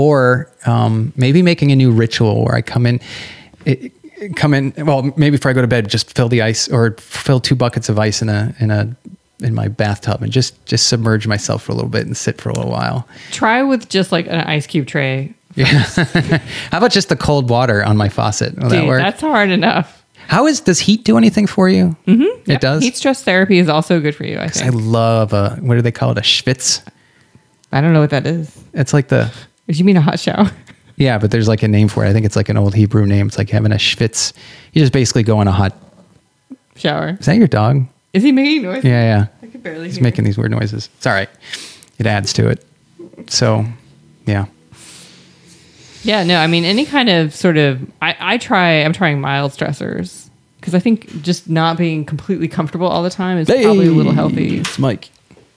Or um, maybe making a new ritual where I come in, it, come in. Well, maybe before I go to bed, just fill the ice or fill two buckets of ice in a in a in my bathtub and just just submerge myself for a little bit and sit for a little while.
Try with just like an ice cube tray.
Yeah. How about just the cold water on my faucet? Will that
Dude,
work?
that's hard enough.
How is, does heat do anything for you? Mm-hmm. It does?
Heat stress therapy is also good for you, I
I
think.
love, a, what do they call it? A schwitz?
I don't know what that is.
It's like the,
Did you mean a hot shower?
yeah, but there's like a name for it. I think it's like an old Hebrew name. It's like having a schwitz. You just basically go in a hot,
Shower.
is that your dog?
Is he making noise?
Yeah, yeah.
I could barely
He's
hear.
making these weird noises. It's all right. It adds to it. So, yeah.
Yeah, no, I mean, any kind of sort of, I, I try, I'm trying mild stressors because I think just not being completely comfortable all the time is probably a little healthy.
It's Mike.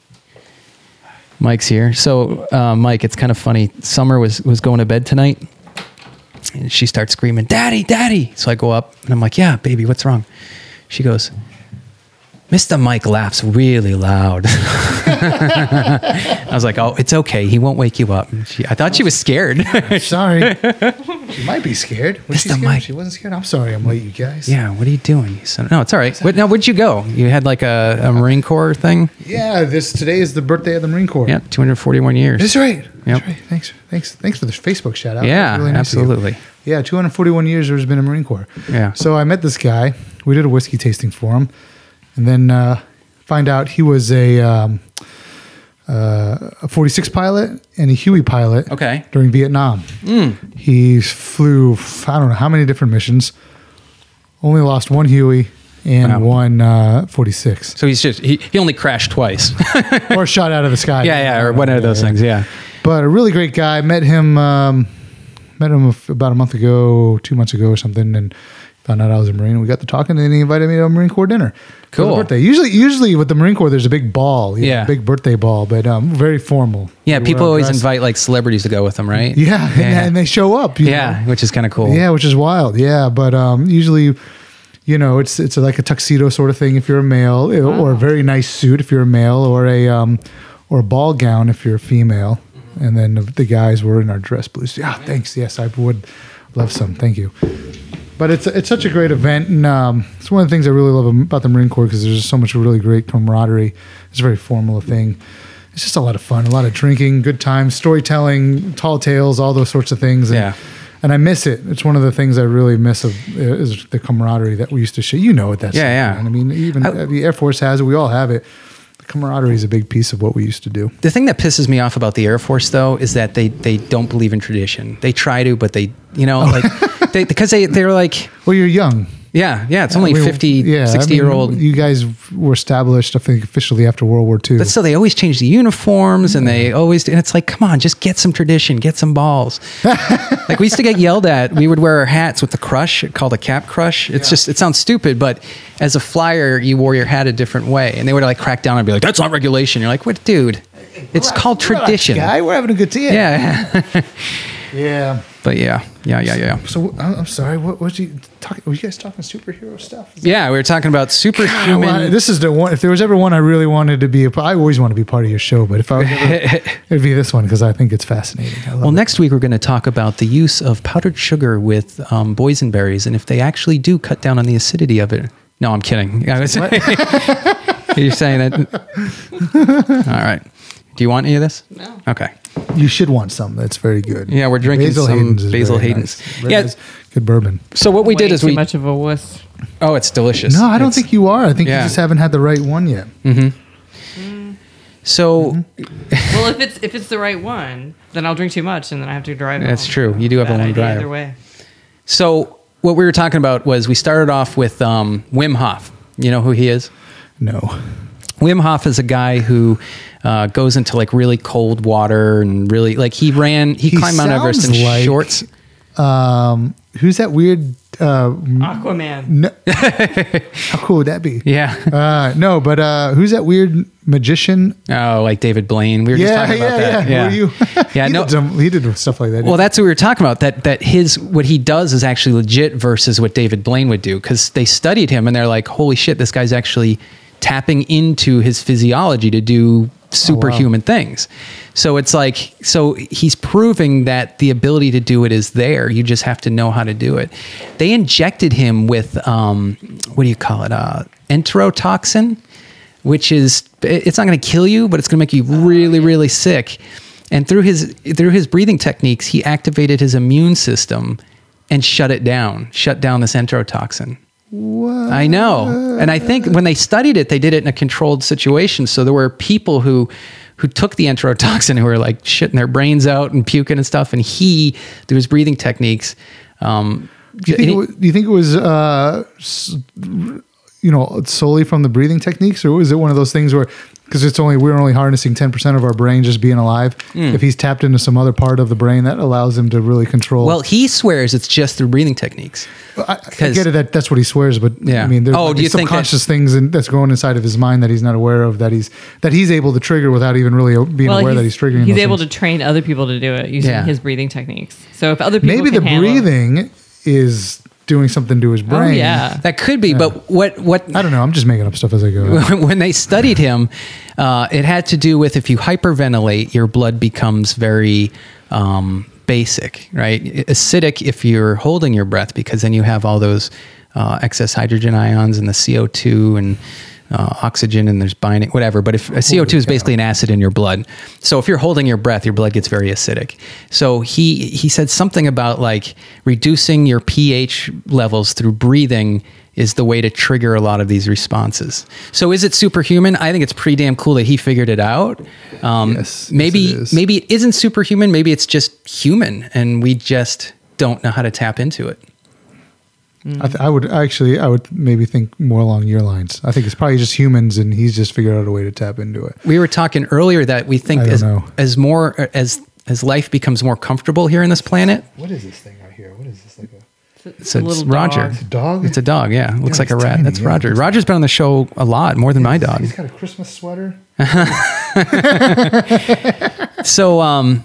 Mike's here. So, uh, Mike, it's kind of funny. Summer was, was going to bed tonight and she starts screaming, "Daddy, Daddy." So I go up and I'm like, "Yeah, baby, what's wrong?" She goes, Mister Mike laughs really loud. I was like, oh, it's okay. He won't wake you up. She, I thought she was scared.
Sorry. She might be scared. Was she
Mister
scared?
Mike.
She wasn't scared. I'm sorry. I'm late, you guys.
Yeah, what are you doing? He said, no, it's all right. What, now, where'd you go? You had like a, a Marine Corps thing?
Yeah. This today is the birthday of the Marine Corps.
Yeah, two hundred forty-one years.
That's right. That's
Yep.
right. Thanks. Thanks. Thanks for the Facebook shout out.
Yeah,
That was really nice of you.
absolutely.
Yeah, two hundred forty-one years there's been a Marine Corps.
Yeah.
So I met this guy. We did a whiskey tasting for him, and then uh, find out he was a um, uh, a forty-six pilot and a Huey pilot.
Okay.
During Vietnam,
Mm.
he flew I don't know how many different missions. Only lost one Huey and
Wow.
one uh, forty-six,
So he's just, he, he only crashed twice.
or shot out of the sky.
yeah, yeah, or one of those
Yeah,
things, yeah.
But a really great guy. Met him, um, met him about a month ago, two months ago or something, and found out I was a Marine. We got to talking, and he invited me to a Marine Corps dinner. for
Cool.
the birthday. Usually, usually with the Marine Corps, there's a big ball, you know,
Yeah.
big birthday ball, but um, very formal.
Yeah,
We
people
were
always
dressed-
invite like celebrities to go with them, right?
Yeah, and,
Yeah.
and they show up. you
Yeah,
know.
which is kind of cool.
Yeah, which is wild. Yeah, but um, usually, you know, it's it's like a tuxedo sort of thing if you're a male, or a very nice suit if you're a male, or a um, or a ball gown if you're a female. And then the, the guys were in our dress blues. Yeah, thanks. Yes, I would love some. Thank you. But it's it's such a great event, and um, it's one of the things I really love about the Marine Corps because there's so much really great camaraderie. It's a very formal thing. It's just a lot of fun, a lot of drinking, good times, storytelling, tall tales, all those sorts of things. And,
Yeah.
and I miss it. It's one of the things I really miss of is the camaraderie that we used to share. You know what that's
Yeah,
like,
yeah.
man. I mean, even
I-
the Air Force has it. We all have it. The camaraderie is a big piece of what we used to do.
The thing that pisses me off about the Air Force, though, is that they, they don't believe in tradition. They try to, but they, you know, like, they, because they, they're like,
Well, you're young.
yeah, yeah, it's only
I mean,
fifty,
yeah,
sixty
I mean,
year old.
You guys were established, I think, officially after World War Two.
But still, they always change the uniforms, and they always. And it's like, come on, just get some tradition, get some balls. Like we used to get yelled at. We would wear our hats with the crush, called a cap crush. It's just, it sounds stupid, but as a flyer, you wore your hat a different way, and they would like crack down and be like, "That's not regulation." You're like, "What, dude? It's called tradition."
Guy, we're having a good time.
Yeah,
Yeah.
but yeah, yeah, yeah, yeah.
So I'm I'm sorry. What was you talking? Were you guys talking superhero stuff? Is
Yeah, we were talking about
that-
superhuman.
Well, this is the one. If there was ever one I really wanted to be, a, I always want to be part of your show. But if I was ever, it'd be this one because I think it's fascinating. I love
Well,
it.
next week we're going to talk about the use of powdered sugar with um, boysenberries and if they actually do cut down on the acidity of it. No, I'm kidding. I was- You're saying that? All right. Do you want any of this?
No.
Okay.
You should want some. That's very good.
Yeah, we're drinking some
Hayden's is
Basil
very
Hayden's.
nice. Very
Yeah.
nice. Good bourbon.
So what we did
Way
is
too
we.
much of a wuss.
Oh, it's delicious.
No, I don't
It's-
think you are. I think
Yeah.
you just haven't had the right one yet.
So
Mm-hmm.
Well, if it's if it's the right one, then I'll drink too much, and then I have to drive.
That's
home.
true. You do have a
Bad
long
idea
drive.
Either way.
So what we were talking about was we started off with um, Wim Hof. You know who he is?
No.
Wim Hof is a guy who uh, goes into like really cold water and really like he ran, he,
He
climbed Mount Everest in
sounds like-
shorts.
Um, who's that weird? Uh,
Aquaman.
no, how cool would that be?
Yeah.
Uh, no, but uh, who's that weird magician?
Oh, like David Blaine. We were just
Yeah,
talking about
yeah,
that.
yeah. Were you?
Yeah,
he
no.
Did some, he did stuff like that.
Well, that's what we were talking about. That that his what he does is actually legit versus what David Blaine would do because they studied him and they're like, holy shit, this guy's actually tapping into his physiology to do superhuman things. So it's like, so he's proving that the ability to do it is there. You just have to know how to do it. They injected him with um, what do you call it? Uh, enterotoxin, which is it's not going to kill you, but it's going to make you really, really sick. And through his through his breathing techniques, he activated his immune system and shut it down, shut down this enterotoxin.
What?
I know. And I think when they studied it, they did it in a controlled situation. So there were people who who took the enterotoxin who were like shitting their brains out and puking and stuff. And he, through his breathing techniques, um,
Do you think? It was, do you think it was, uh, s- you know, solely from the breathing techniques, or was it one of those things where, because it's only we're only harnessing ten percent of our brain just being alive? If he's tapped into some other part of the brain that allows him to really control.
well, he swears it's just through breathing techniques.
I, I get it. That that's what he swears, but
Yeah.
I mean, there's
Oh,
like
do you think that-
subconscious things in, that's going inside of his mind that he's not aware of, that he's that he's able to trigger without even really being
Well,
aware that he's triggering.
He's
those
able
things.
to train other people to do it using
Yeah.
his breathing techniques. So if other people
Maybe
can
the
handle it-
breathing is doing something to his brain.
Oh yeah.
That could be, but what what
I don't know. I'm just making up stuff as I go.
when they studied him, uh, it had to do with if you hyperventilate, your blood becomes very um, basic, right? Acidic if you're holding your breath, because then you have all those uh, excess hydrogen ions and the C O two and uh, oxygen, and there's binding, whatever. But if uh, C O two is basically an acid in your blood, so if you're holding your breath, your blood gets very acidic. So he he said something about like reducing your pH levels through breathing is the way to trigger a lot of these responses. So is it superhuman? I think it's pretty damn cool that he figured it out. Um,
Yes,
maybe
yes, it is.
maybe it isn't superhuman. Maybe it's just human, and we just don't know how to tap into it.
I, th- I would actually, I would maybe think more along your lines. I think it's probably just humans, and he's just figured out a way to tap into it.
We were talking earlier that we think
I don't
as
know.
as more as as life becomes more comfortable here on this planet.
What is this thing right here? What is this like a
It's, a
little
Roger.
dog.
dog?
It's a dog. Yeah, looks
Yeah,
like a
it's
rat.
tiny,
That's
yeah.
Roger. Roger's been on the show a lot, more than my dog.
He's got a Christmas sweater.
So, um,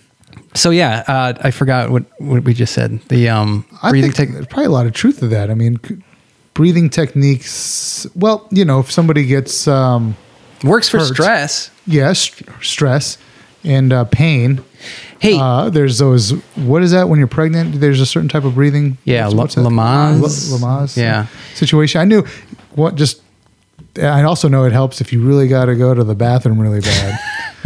so yeah, uh, I forgot what, what we just said. The um,
I
breathing
think
tech.
there's probably a lot of truth to that. I mean, c- breathing techniques. Well, you know, if somebody gets um,
Works for
hurt.
stress.
yes, stress and uh, pain.
Hey,
Uh, there's those. What is that when you're pregnant? There's a certain type of breathing.
Yeah,
what's-
La-
what's that?
Lamaze.
La- Lamaze.
Yeah.
Situation. I knew what just. I also know it helps if you really got to go to the bathroom really bad.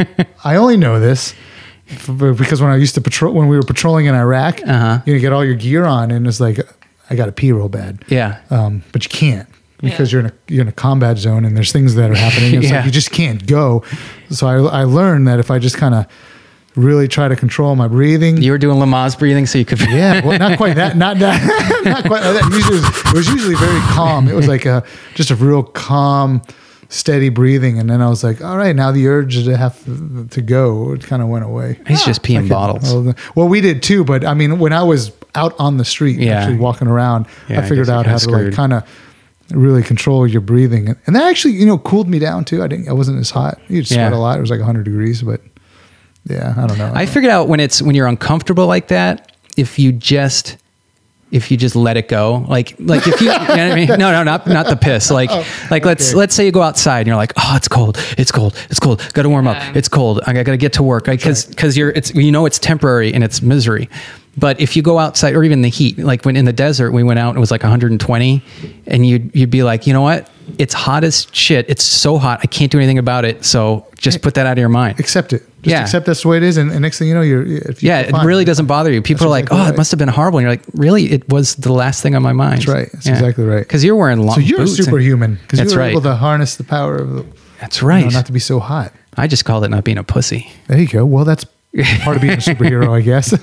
I only know this f- because when I used to patrol, when we were patrolling in Iraq,
Uh-huh.
you know, get all your gear on, and it's like, I got to pee real bad.
yeah.
Um, but you can't because
Yeah.
you're in a you're in a combat zone and there's things that are happening. It's
Yeah.
like you just can't go. So I I learned that if I just kind of really try to control my breathing.
You were doing Lamaze breathing, so you could.
Yeah, well, not quite that. Not that. Not quite like that. Usually, it was, it was usually very calm. It was like a just a real calm, steady breathing. And then I was like, all right, now the urge to have to go, it kind of went away.
He's just peeing bottles.
Well, we did too, but I mean, when I was out on the street,
Yeah.
actually walking around,
Yeah, I
I figured
guess
out
you're
how to
kinda
like
screwed.
kind of really control your breathing, and that actually, you know, cooled me down too. I didn't, I wasn't as hot. You'd sweat
Yeah.
a lot. It was like one hundred degrees, but yeah, I don't know.
I figured out when it's when you're uncomfortable like that, if you just if you just let it go, like like if you, you know what I mean? No, no, not not the piss. Like like let's
okay.
let's say you go outside and you're like, oh, it's cold, it's cold, it's cold. Got to warm
Yeah.
up. It's cold. I got to get to work because because you're it's you know it's temporary and it's misery. But if you go outside, or even the heat, like when in the desert, we went out and it was like one hundred twenty, and you'd you'd be like, you know what? It's hot as shit. It's so hot. I can't do anything about it. So just put that out of your mind.
accept it. Just
Yeah.
accept that's the way it is, and, and next thing you know, you're. If you
Yeah,
feel
it
fine.
really doesn't bother you. People
That's
are like,
exactly
"Oh,
right.
it must have been horrible." And you're like, "Really? It was the last thing on my mind."
That's right. That's exactly right.
Because you're wearing long
So you're
boots and-
superhuman because
That's
you were
right.
able to harness the power of the,
That's
you
right.
know, not to be so hot.
I just called it not being a pussy.
There you go. Well, that's part of being a superhero, I guess.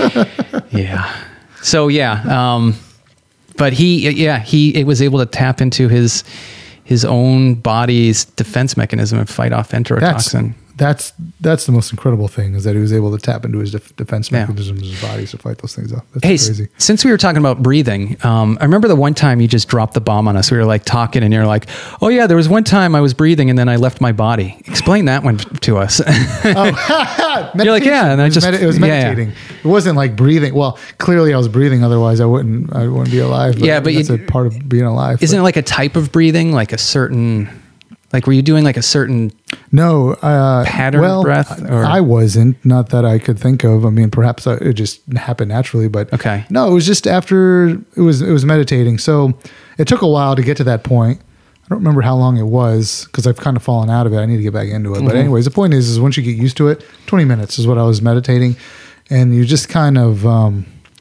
Yeah. So yeah, um, but he, yeah, he it was able to tap into his his own body's defense mechanism and fight off
That's
enterotoxin.
that's that's the most incredible thing is that he was able to tap into his def- defense
Yeah.
mechanisms of his body to fight those things off. That's
Hey, s-
crazy.
since we were talking about breathing, um, I remember the one time you just dropped the bomb on us. We were like talking, and you're like, "Oh yeah, there was one time I was breathing, and then I left my body." Explain that one to us. You're like, yeah, and I
it was,
just-
medi- it was
yeah, yeah.
meditating. It wasn't like breathing. Well, clearly I was breathing. Otherwise, I wouldn't. I wouldn't be alive.
Yeah, but
that's
you-
a part of being alive.
Isn't
But
it like a type of breathing, like a certain, like were you doing like a certain?
no uh,
pattern
well,
breath, or-
I wasn't. Not that I could think of. I mean, perhaps I, it just happened naturally. But
Okay.
no, it was just after it was it was meditating. So it took a while to get to that point. I don't remember how long it was because I've kind of fallen out of it. I need to get back into it. But
Mm-hmm.
anyways, the point is, is once you get used to it, twenty minutes is what I was meditating, and you just kind of, um,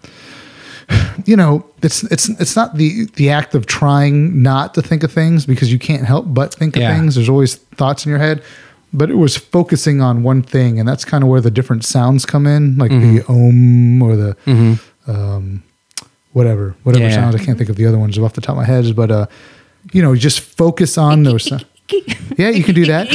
you know, it's it's it's not the the act of trying not to think of things because you can't help but think of
Yeah.
things. There's always thoughts in your head, but it was focusing on one thing, and that's kind of where the different sounds come in, like the om or the um, whatever whatever
Yeah.
sounds. I can't think of the other ones off the top of my head, but uh, you know, just focus on those. sou- Yeah, you can do that.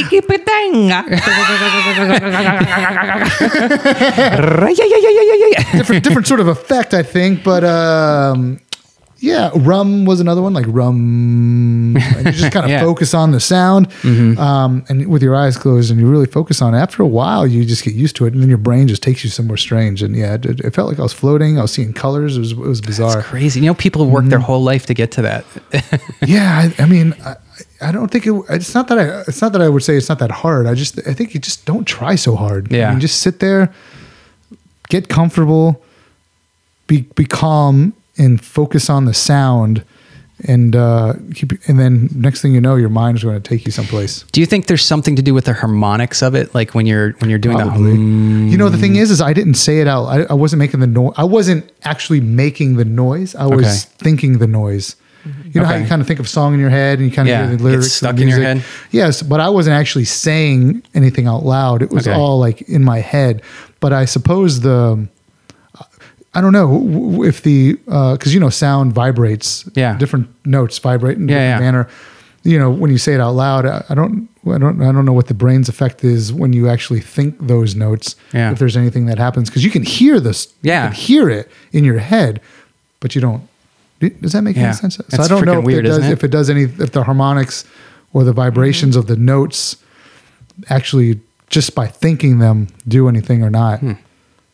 different different sort of effect, I think. But um, Yeah, rum was another one, like rum. And you just kind of
Yeah.
focus on the sound, um, and with your eyes closed, and you really focus on it. After a while, you just get used to it, and then your brain just takes you somewhere strange. And yeah, it, it felt like I was floating. I was seeing colors. It was it was bizarre.
It's crazy. You know, people work their whole life to get to that.
Yeah, I, I mean, I, I don't think it. It's not that I. It's not that I would say it's not that hard. I just I think you just don't try so hard.
Yeah.
I mean, just sit there, get comfortable, be be calm, and focus on the sound, and uh, keep. And then next thing you know, your mind is going to take you someplace.
Do you think there's something to do with the harmonics of it? Like when you're when you're doing
Probably.
the hum,
You know, the thing is, is I didn't say it out. I, I wasn't making the noise. I wasn't actually making the noise. I was
Okay.
thinking the noise. You know how
Okay.
you kind of think of song in your head and you kind of
Yeah,
hear the
it's
lyrics.
stuck
and the
in your
music.
head?
Yes, but I wasn't actually saying anything out loud. It was
Okay.
all like in my head. But I suppose the, I don't know w- w- if the, because you know, sound vibrates.
Yeah.
Different notes vibrate in a
Yeah,
different
yeah.
manner. You know, when you say it out loud, I, I don't, I don't, I don't know what the brain's effect is when you actually think those notes.
Yeah.
If there's anything that happens, because you can hear this.
Yeah.
You can hear it in your head, but you don't. Does that make
Yeah.
any sense? So
That's
I don't know
freaking
if
weird,
it does,
isn't it?
if it does any, if the harmonics or the vibrations of the notes actually just by thinking them do anything or not.
Hmm.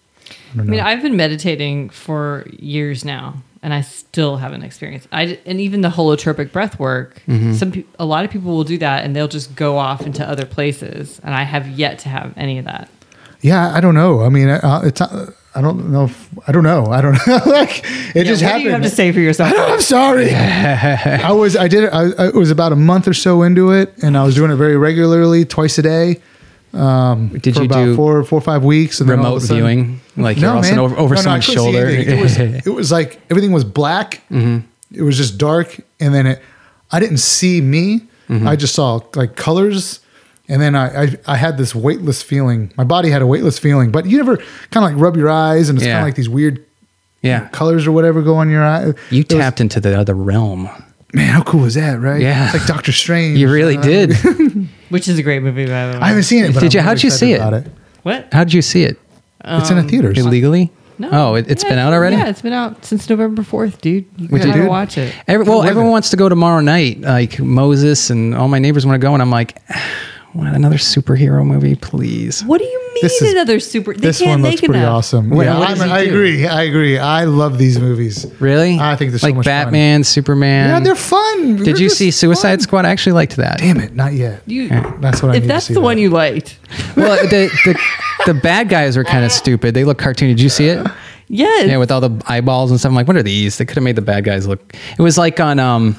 I mean, I've been meditating for years now, and I still haven't experienced. I and even the holotropic breath work.
Mm-hmm.
Some peop a lot of people will do that, and they'll just go off into other places. And I have yet to have any of that.
Yeah, I don't know. I mean, uh, it's. Uh, I don't know. If, I don't know. I don't know. Like it
Yeah,
just
what
happened.
do you have to say for yourself?
I'm sorry. I was. I did it. I, I, it was about a month or so into it, and I was doing it very regularly, twice a day. Um,
Did
for
you
about
do
four, four or five weeks, and then all
remote
of a sudden-
viewing? Like you're
No,
also
man.
over, over
No, no, I
someone's
couldn't see
shoulder.
anything. It was, it was like everything was black. It was just dark, and then it. I didn't see me. I just saw like colors, and then I, I I had this weightless feeling. My body had a weightless feeling, but you never kind of like rub your eyes, and it's kind
Yeah.
of like these weird
yeah.
colors or whatever go on your eye.
You
It was-
tapped into the other realm.
man, how cool was that, right?
Yeah.
It's like Doctor Strange.
You really
Uh,
did.
Which is a great movie, by the way.
I haven't seen it. But
Did
I'm
you-
really
how'd you
excited
see it?
about it?
What?
How did you see it?
It's in the theaters.
Illegally?
No.
Oh, it, it's
Yeah,
been out already?
Yeah, it's been out since November fourth, dude. You
Would
gotta
you do it?
watch it.
Every, well,
Good
everyone
weather.
wants to go tomorrow night. Like Moses and all my neighbors want to go, and I'm like, what, another superhero movie, please?
What do you mean
This is-
another super? They
This
can't
one looks
make
pretty
enough.
awesome.
What-
yeah,
what
I'm-
does he
I
do?
agree. I agree. I love these movies.
Really?
I think they're so
like
much fun.
Batman, Superman.
Yeah, they're fun.
Did
They're
you
just
see Suicide
fun.
Squad? I actually liked that.
Damn it, not yet.
You,
That's what I
if
need
that's
to see
the one
that.
you liked,
Well, the, the the bad guys were kind of stupid. They look cartoony. Did you see it?
yes.
Yeah, with all the eyeballs and stuff. I'm like, what are these? They could have made the bad guys look. It was like on um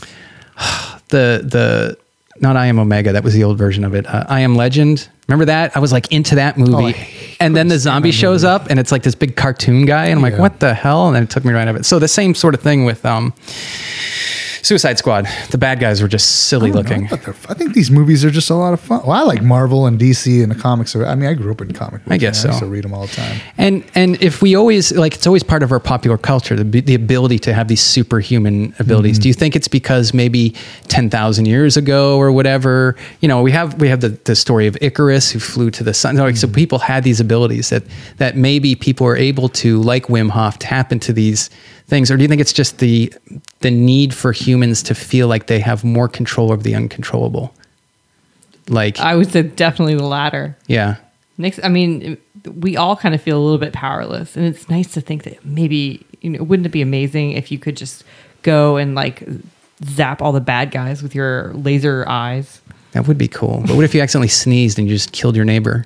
the the not I Am Omega. That was the old version of it. Uh, I Am Legend. Remember that? I was like into that movie.
Oh, I
and then the
couldn't stand
zombie
that
shows
movie.
up, and it's like this big cartoon guy, and I'm like,
Yeah.
what the hell? And then it took me right out of it. So the same sort of thing with um Suicide Squad. The bad guys were just silly
I don't know,
looking.
but they're- I think these movies are just a lot of fun. Well, I like Marvel and D C and the comics. Are, I mean, I grew up in comic books.
I guess
man. I used
so.
to read them all the time.
And and if we always like, it's always part of our popular culture, the the ability to have these superhuman abilities.
Mm-hmm.
Do you think it's because maybe ten thousand years ago or whatever? You know, we have we have the, the story of Icarus who flew to the sun. Like,
Mm-hmm.
so people had these abilities that that maybe people are able to, like Wim Hof, tap into these things. Or do you think it's just the the need for humans to feel like they have more control over the uncontrollable? Like,
I would say definitely the latter.
yeah.
Next, I mean, we all kind of feel a little bit powerless, and it's nice to think that maybe, you know, wouldn't it be amazing if you could just go and like zap all the bad guys with your laser eyes?
That would be cool. But what if you accidentally sneezed and you just killed your neighbor?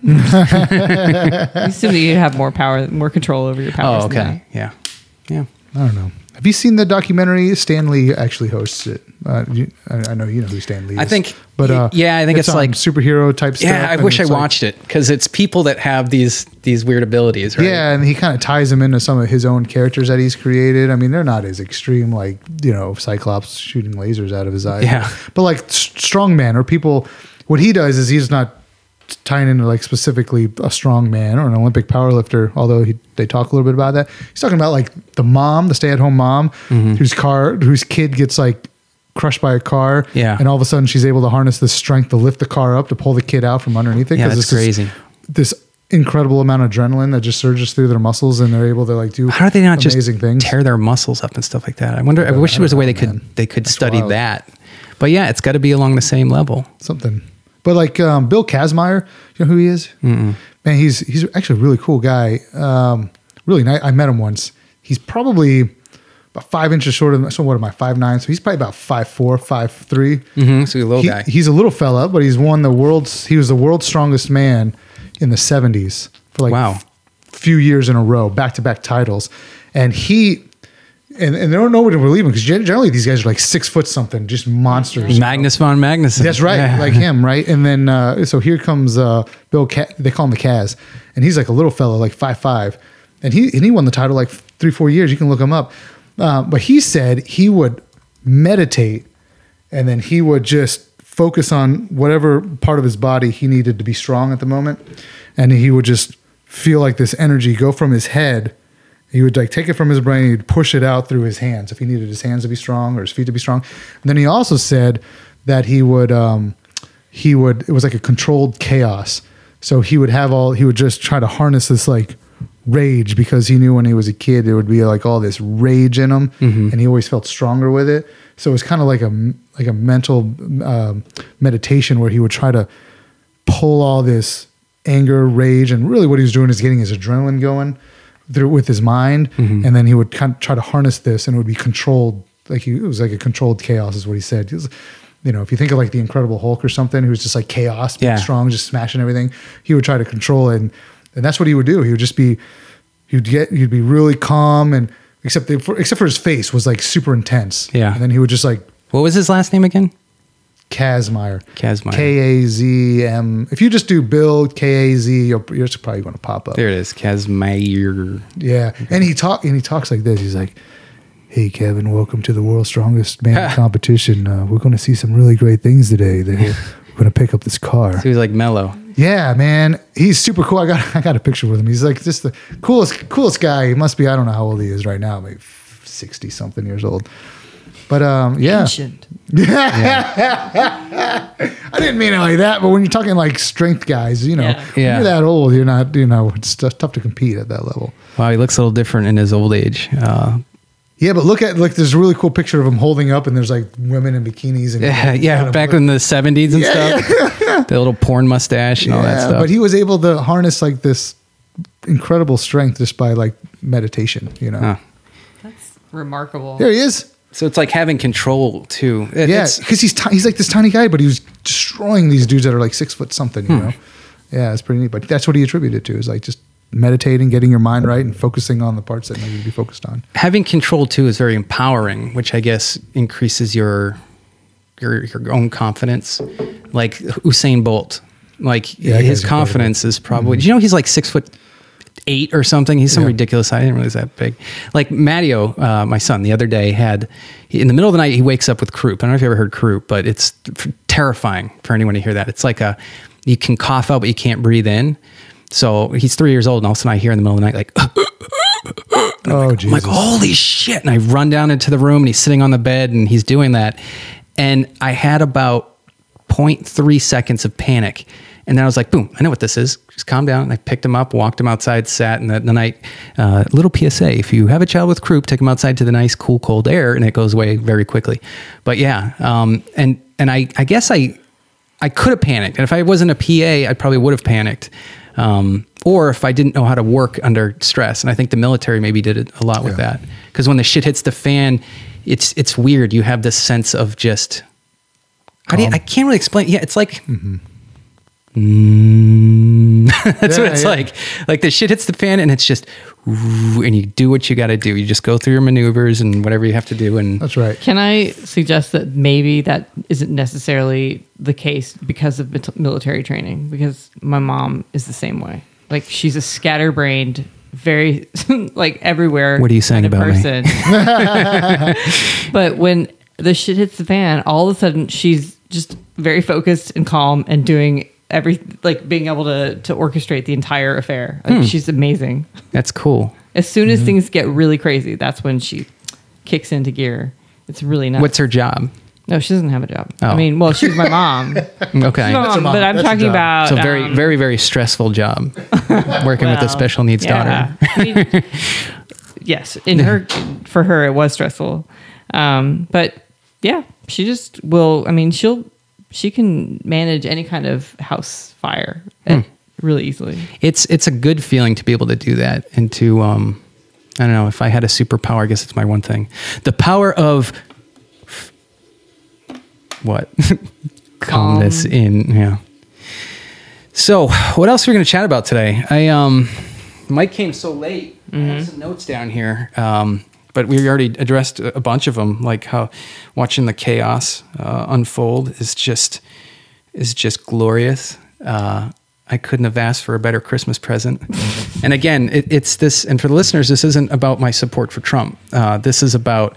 I assume that you'd have more power, more control over your powers.
Oh,
than
okay. Yeah. Yeah.
I don't know. Have you seen the documentary? Stan Lee actually hosts it. Uh, you, I, I know you know who Stan Lee is.
I think-
but uh,
yeah, I think it's
on
like-
superhero type stuff.
Yeah, I
and
wish I
it's like-
watched it because it's people that have these these weird abilities, right?
Yeah, and he kind of ties them into some of his own characters that he's created. I mean, they're not as extreme, like, you know, Cyclops shooting lasers out of his eyes.
Yeah.
But like s- strongman or people, what he does is he's not tying into like specifically a strong man or an Olympic powerlifter, although he, they talk a little bit about that. He's talking about like the mom, the stay-at-home mom,
Mm-hmm.
whose car, whose kid gets like crushed by a car.
Yeah.
And all of a sudden she's able to harness the strength to lift the car up to pull the kid out from underneath it.
Yeah,
'cause
that's
this is-
crazy.
This incredible amount of adrenaline that just surges through their muscles, and they're able to like do
How do they not just
amazing things.
tear their muscles up and stuff like that? I wonder. I wish
I
there was a
don't
way
know,
they could
man.
they could
That's
study
wild.
that. But yeah, it's got to be along the same level.
Something. But like um, Bill Kazmaier, you know who he is? Mm-mm. Man, he's he's actually a really cool guy. Um, really nice. I met him once. He's probably about five inches shorter than, so what am I, five nine? So he's probably about five four, five three.
Mm-hmm. So you're a little
He-
guy.
He's a little fella, but he's won the world's, he was the world's strongest man in the seventies for like
Wow.
f- few years in a row, back-to-back titles. And he, and, and they don't know what to believe him because generally these guys are like six foot something, just monsters.
Magnus von Magnuson.
That's right,
Yeah.
like him, right? And then uh, so here comes uh, Bill. Ca- they call him the Kaz, and he's like a little fellow, like five five, and he and he won the title like three four years. You can look him up, uh, but he said he would meditate, and then he would just focus on whatever part of his body he needed to be strong at the moment, and he would just feel like this energy go from his head. He would like take it from his brain, he'd push it out through his hands if he needed his hands to be strong or his feet to be strong. And then he also said that he would, um, he would, it was like a controlled chaos. So he would have all, he would just try to harness this like rage because he knew when he was a kid, there would be like all this rage in him and he always felt stronger with it. So it was kind of like a, like a mental um, meditation where he would try to pull all this anger, rage, and really what he was doing is getting his adrenaline going through with his mind,
Mm-hmm.
and then he would kind of try to harness this, and it would be controlled. Like he, it was like a controlled chaos, is what he said. He was, you know, if you think of like the Incredible Hulk or something, who was just like chaos, big,
Yeah.
strong, just smashing everything, he would try to control it, and, and that's what he would do. He would just be, he'd get, he'd be really calm, and except the, for, except for his face was like super intense.
Yeah.
and then he would just like
What was his last name again?
Kazmaier.
Kazmaier.
K A Z M. If you just do Bill K A Z, you'll, you're just probably going to pop up.
There it is. Kazmaier.
Yeah, and he talk and he talks like this. He's like, "Hey, Kevin, welcome to the world's strongest man competition. Uh, we're going to see some really great things today. That we're going to pick up this car."
So he was like mellow.
Yeah, man, he's super cool. I got I got a picture with him. He's like just the coolest coolest guy. He must be. I don't know how old he is right now. Maybe sixty something years old. But um, yeah.
Ancient.
I didn't mean it like that, but when you're talking like strength guys, you know,
Yeah.
when
Yeah.
you're that old, you're not, you know, it's t- tough to compete at that level.
Wow, he looks a little different in his old age. Uh,
Yeah, but look at like there's a really cool picture of him holding up, and there's like women in bikinis and
yeah, yeah,
kind of-
back in the seventies and stuff. The little porn mustache and all that
Yeah,
stuff.
But he was able to harness like this incredible strength just by like meditation. You know,
Huh.
That's remarkable.
there he is.
So it's like having control too. It-
Yeah,
it's-
because he's ti- he's like this tiny guy, but he was destroying these dudes that are like six foot something. You know, yeah, it's pretty neat. But that's what he attributed to is like just meditating, getting your mind right, and focusing on the parts that need to be focused on.
having control too is very empowering, which I guess increases your your your own confidence. Like Usain Bolt, like
Yeah, that
his
guy's
confidence is probably. Do you know he's like six foot eight or something? He's some
Yeah.
ridiculous. I didn't realize that big. Like Matteo, uh, my son, the other day had he, in the middle of the night he wakes up with croup. I don't know if you ever heard croup, but it's f- terrifying for anyone to hear that. It's like a you can cough out but you can't breathe in. So he's three years old, and all of a sudden I hear in the middle of the night like.
Oh,
I'm
Jesus.
like, holy shit. And I run down into the room and he's sitting on the bed and he's doing that. And I had about zero point three seconds of panic. And then I was like, boom, I know what this is. Just calm down. And I picked him up, walked him outside, sat in the, the night. Uh, little P S A, if you have a child with croup, take him outside to the nice, cool, cold air and it goes away very quickly. But yeah. Um, and, and I, I guess I, I could have panicked. And if I wasn't a P A, I probably would have panicked. Um, or if I didn't know how to work under stress. And I think the military maybe did it a lot with
Yeah.
that. Because when the shit hits the fan, it's it's weird. You have this sense of just how do you,
Calm.
I can't really explain. Yeah, it's like mm, that's
Yeah,
what it's
yeah.
like. Like the shit hits the fan and it's just ooh, and you do what you got to do. You just go through your maneuvers and whatever you have to do. And
That's right.
Can I suggest that maybe that isn't necessarily the case because of mil- military training? Because my mom is the same way. Like she's a scatterbrained, very like everywhere.
What are you saying
kind of
about me?
person. But when the shit hits the fan, all of a sudden she's just very focused and calm and doing every like being able to to orchestrate the entire affair. Like
Hmm.
she's amazing.
that's cool.
As soon
Mm-hmm.
as things get really crazy, that's when she kicks into gear. It's really nice.
What's her job?
No, she doesn't have a job.
Oh.
I mean, well, she's my mom.
Okay.
She's my mom,
mom.
but I'm
That's a
talking
job.
about
So very,
um,
very, very stressful job working with a
well,
special needs
yeah.
daughter.
I mean, yes, in her, for her, it was stressful. Um, but yeah, she just will. I mean, she'll she can manage any kind of house fire uh, really easily.
It's it's a good feeling to be able to do that and to um, I don't know, if I had a superpower, I guess it's my one thing. The power of what? Calmness in, yeah. So, what else are we going to chat about today? I um, Mike came so late. I have some notes down here, um, but we already addressed a bunch of them, like how watching the chaos uh, unfold is just is just glorious. Uh, I couldn't have asked for a better Christmas present. And again, it, it's this, and for the listeners, this isn't about my support for Trump. Uh, this is about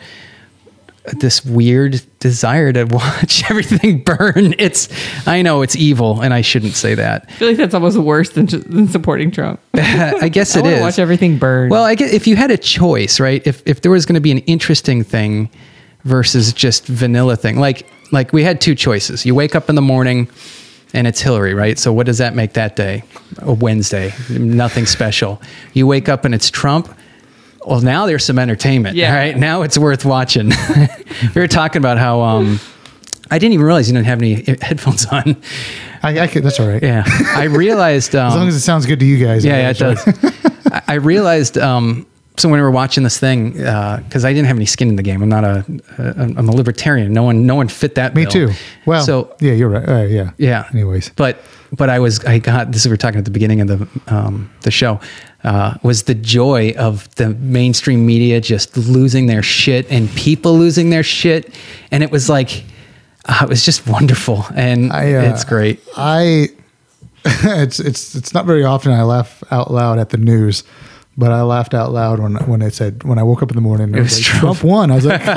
this weird desire to watch everything burn. It's, I know it's evil, and I shouldn't say that.
I feel like that's almost worse than, just, than supporting Trump.
I guess
I
it
want
is.
to watch everything burn.
Well, I guess if you had a choice, right? If if there was going to be an interesting thing versus just vanilla thing, like like we had two choices. You wake up in the morning and it's Hillary, right? So what does that make that day? A Wednesday, nothing special. You wake up and it's Trump. Well, now there's some entertainment,
Yeah.
right? Now it's worth watching. We were talking about how um, I didn't even realize you didn't have any headphones on.
I, I could, that's all right.
Yeah, I realized um,
As long as it sounds good to you guys.
yeah, yeah, it does. I- I realized, um, so when we were watching this thing, because I didn't have any skin in the game. I'm not a, a, I'm a libertarian. No one, no one fit that
Me
bill.
too. Well,
so
yeah, you're right. Uh, yeah.
yeah.
Anyways.
but but I was, I got this. We were talking at the beginning of the um, the show. Uh, was the joy of the mainstream media just losing their shit and people losing their shit, and it was like, uh, it was just wonderful, and
I, uh,
it's great.
I, it's it's it's not very often I laugh out loud at the news, but I laughed out loud when when it said when I woke up in the morning. It
was
was like,
Trump.
Trump won. I was like,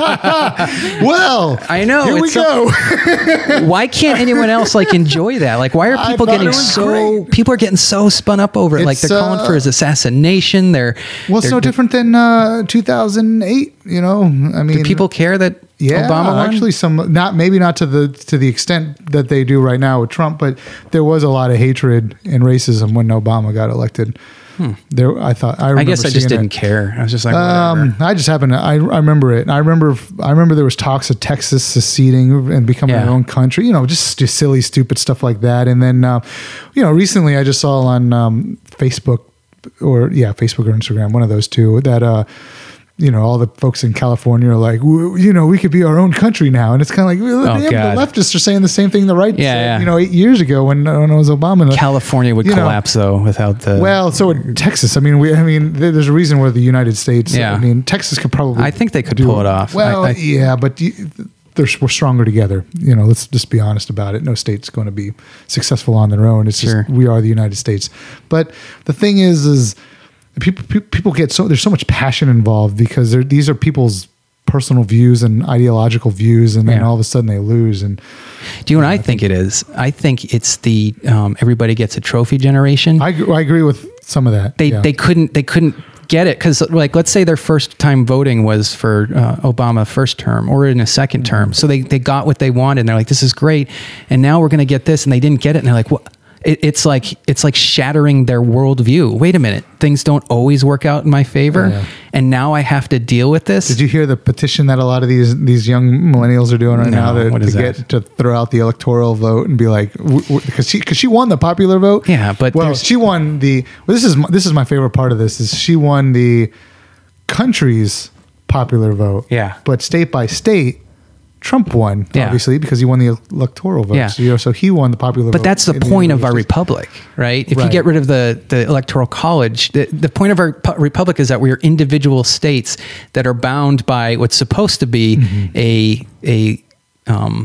well,
I know,
Here we
it's so-
go.
Why can't anyone else like enjoy that? Like, why are
I
people
thought
getting
it was
so?
great.
People are getting so spun up over it. Like
It's,
they're calling
uh,
for his assassination. They're
well, it's
they're-
no different than uh, two thousand eight. You know, I mean,
Do people care that
Yeah,
Obama won?
actually, some not maybe not to the to the extent that they do right now with Trump, but there was a lot of hatred and racism when Obama got elected. There, I thought I,
I
remember
guess I just
seeing
didn't
it.
care. I was just like,
Um,
whatever.
I just happened to. I, I remember it. And I remember. I remember there was talks of Texas seceding and becoming
Yeah.
their own country. You know, just, just silly, stupid stuff like that. And then, uh, you know, recently I just saw on um, Facebook or yeah, Facebook or Instagram, one of those two, that uh, you know, all the folks in California are like, "W- you know, we could be our own country now. And it's kind of like, well,
Oh,
damn,
God.
the leftists are saying the same thing the right
Yeah,
said,
yeah.
you know, eight years ago when, when it was Obama.
California would
you know,
collapse though without the.
Well, so would Texas. I mean, we. I mean, there- there's a reason where the United States.
Yeah.
I mean, Texas could probably.
I think they could
do
pull it off.
Well,
I- I-
yeah, but you, they're we're stronger together. You know, let's just be honest about it. No state's going to be successful on their own. It's
Sure.
just we are the United States. But the thing is, is people pe- people get so there's so much passion involved because they're, these are people's personal views and ideological views, and then
Yeah.
all of a sudden they lose. And
Do you know what I think it is? I think it's the um, everybody gets a trophy generation.
I, I agree with some of that.
they
yeah.
they couldn't they couldn't get it because like let's say their first time voting was for uh, Obama first term or in a second term, so they they got what they wanted and they're like, this is great, and now we're going to get this, and they didn't get it, and they're like, what? It, it's like it's like shattering their worldview. Wait a minute, things don't always work out in my favor,
Yeah.
and now I have to deal with this.
Did you hear the petition that a lot of these these young millennials are doing right
No,
now to,
what
to
is
get
that?
to throw out the electoral vote and be like, because she because she won the popular vote.
Yeah, but
well,
there's-
she won the. Well, this is my, this is my favorite part of this is she won the country's popular vote.
Yeah.
but state by state, Trump won
Yeah.
obviously because he won the electoral vote.
Yeah.
So, you know, so he won the popular vote.
But that's the
in
point of our
United States.
republic, right? If you
Right.
get rid of the, the electoral college, the, the point of our pu- republic is that we are individual states that are bound by what's supposed to be
Mm-hmm.
a a um,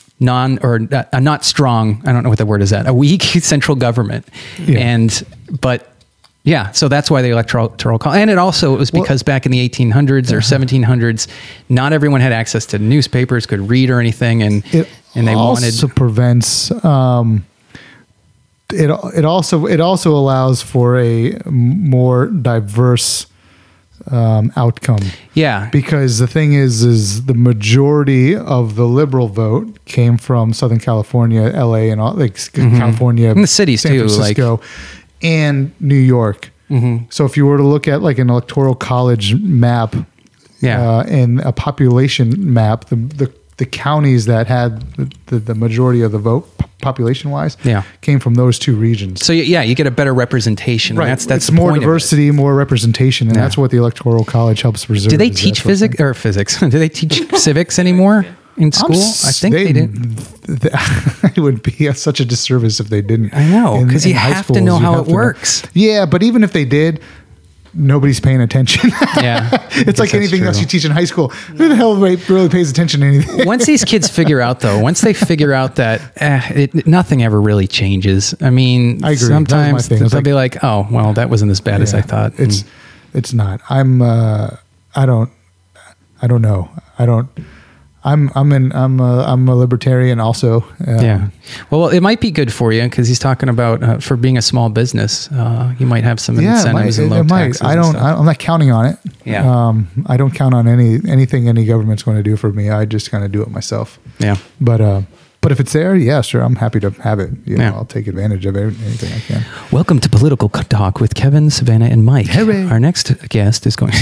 non or a, a not strong. I don't know what the word is. That a weak central government,
Yeah.
and but. Yeah, so that's why the electoral college, and it also it was because back in the eighteen hundreds or seventeen hundreds, not everyone had access to newspapers, could read or anything, and
It
and they
also
wanted
prevents um, it. It also it also allows for a more diverse um, outcome.
Yeah.
Because the thing is, is the majority of the liberal vote came from Southern California, L A, and all like California,
And the cities
San
too,
Francisco, and New York. So if you were to look at like an electoral college map,
Yeah.
uh, and a population map, the the, the counties that had the, the, the majority of the vote, population wise,
Yeah.
came from those two regions.
So yeah, you get a better representation.
Right,
That's that's
it's
the
more
point of it.
diversity, more representation, and
Yeah.
that's what the electoral college helps preserve.
Do they
is that
teach
sort of
physics
thing.
or physics? Do they teach civics anymore in
I'm
school?
s-
I think they, did.
th- it would be a, such a disservice if they didn't.
I know,
In-
'cause
in
you
high
have to
schools,
know
you
how
have
it
to
works.
Yeah, but even if they did, nobody's paying attention.
Yeah, I
It's
guess
like
that's
anything
true.
else you teach in high school. Who the hell really really pays attention to anything?
Once these kids figure out, though, once they figure out that eh, it, nothing ever really changes. I mean,
I agree. That was my
sometimes
thing. It
they'll
was like-
be like, "Oh, well, that wasn't as bad as I
Yeah,
thought."
It's
And-
it's not. I'm uh I don't I don't know. I don't I'm I'm an I'm a, I'm a libertarian also. Um,
yeah. Well, it might be good for you because he's talking about uh, for being a small business, uh, you might have some
Yeah, it might.
incentives
It,
and low
it might.
taxes.
I
and
don't.
stuff.
I, I'm not counting on it.
Yeah.
Um, I don't count on any anything any government's going to do for me. I just kind of do it myself.
Yeah.
But uh, but if it's there, yeah, sure, I'm happy to have it. You know,
Yeah.
I'll take advantage of it, anything I can.
Welcome to Political Talk with Kevin, Savannah, and Mike.
Hooray.
Our next guest is going.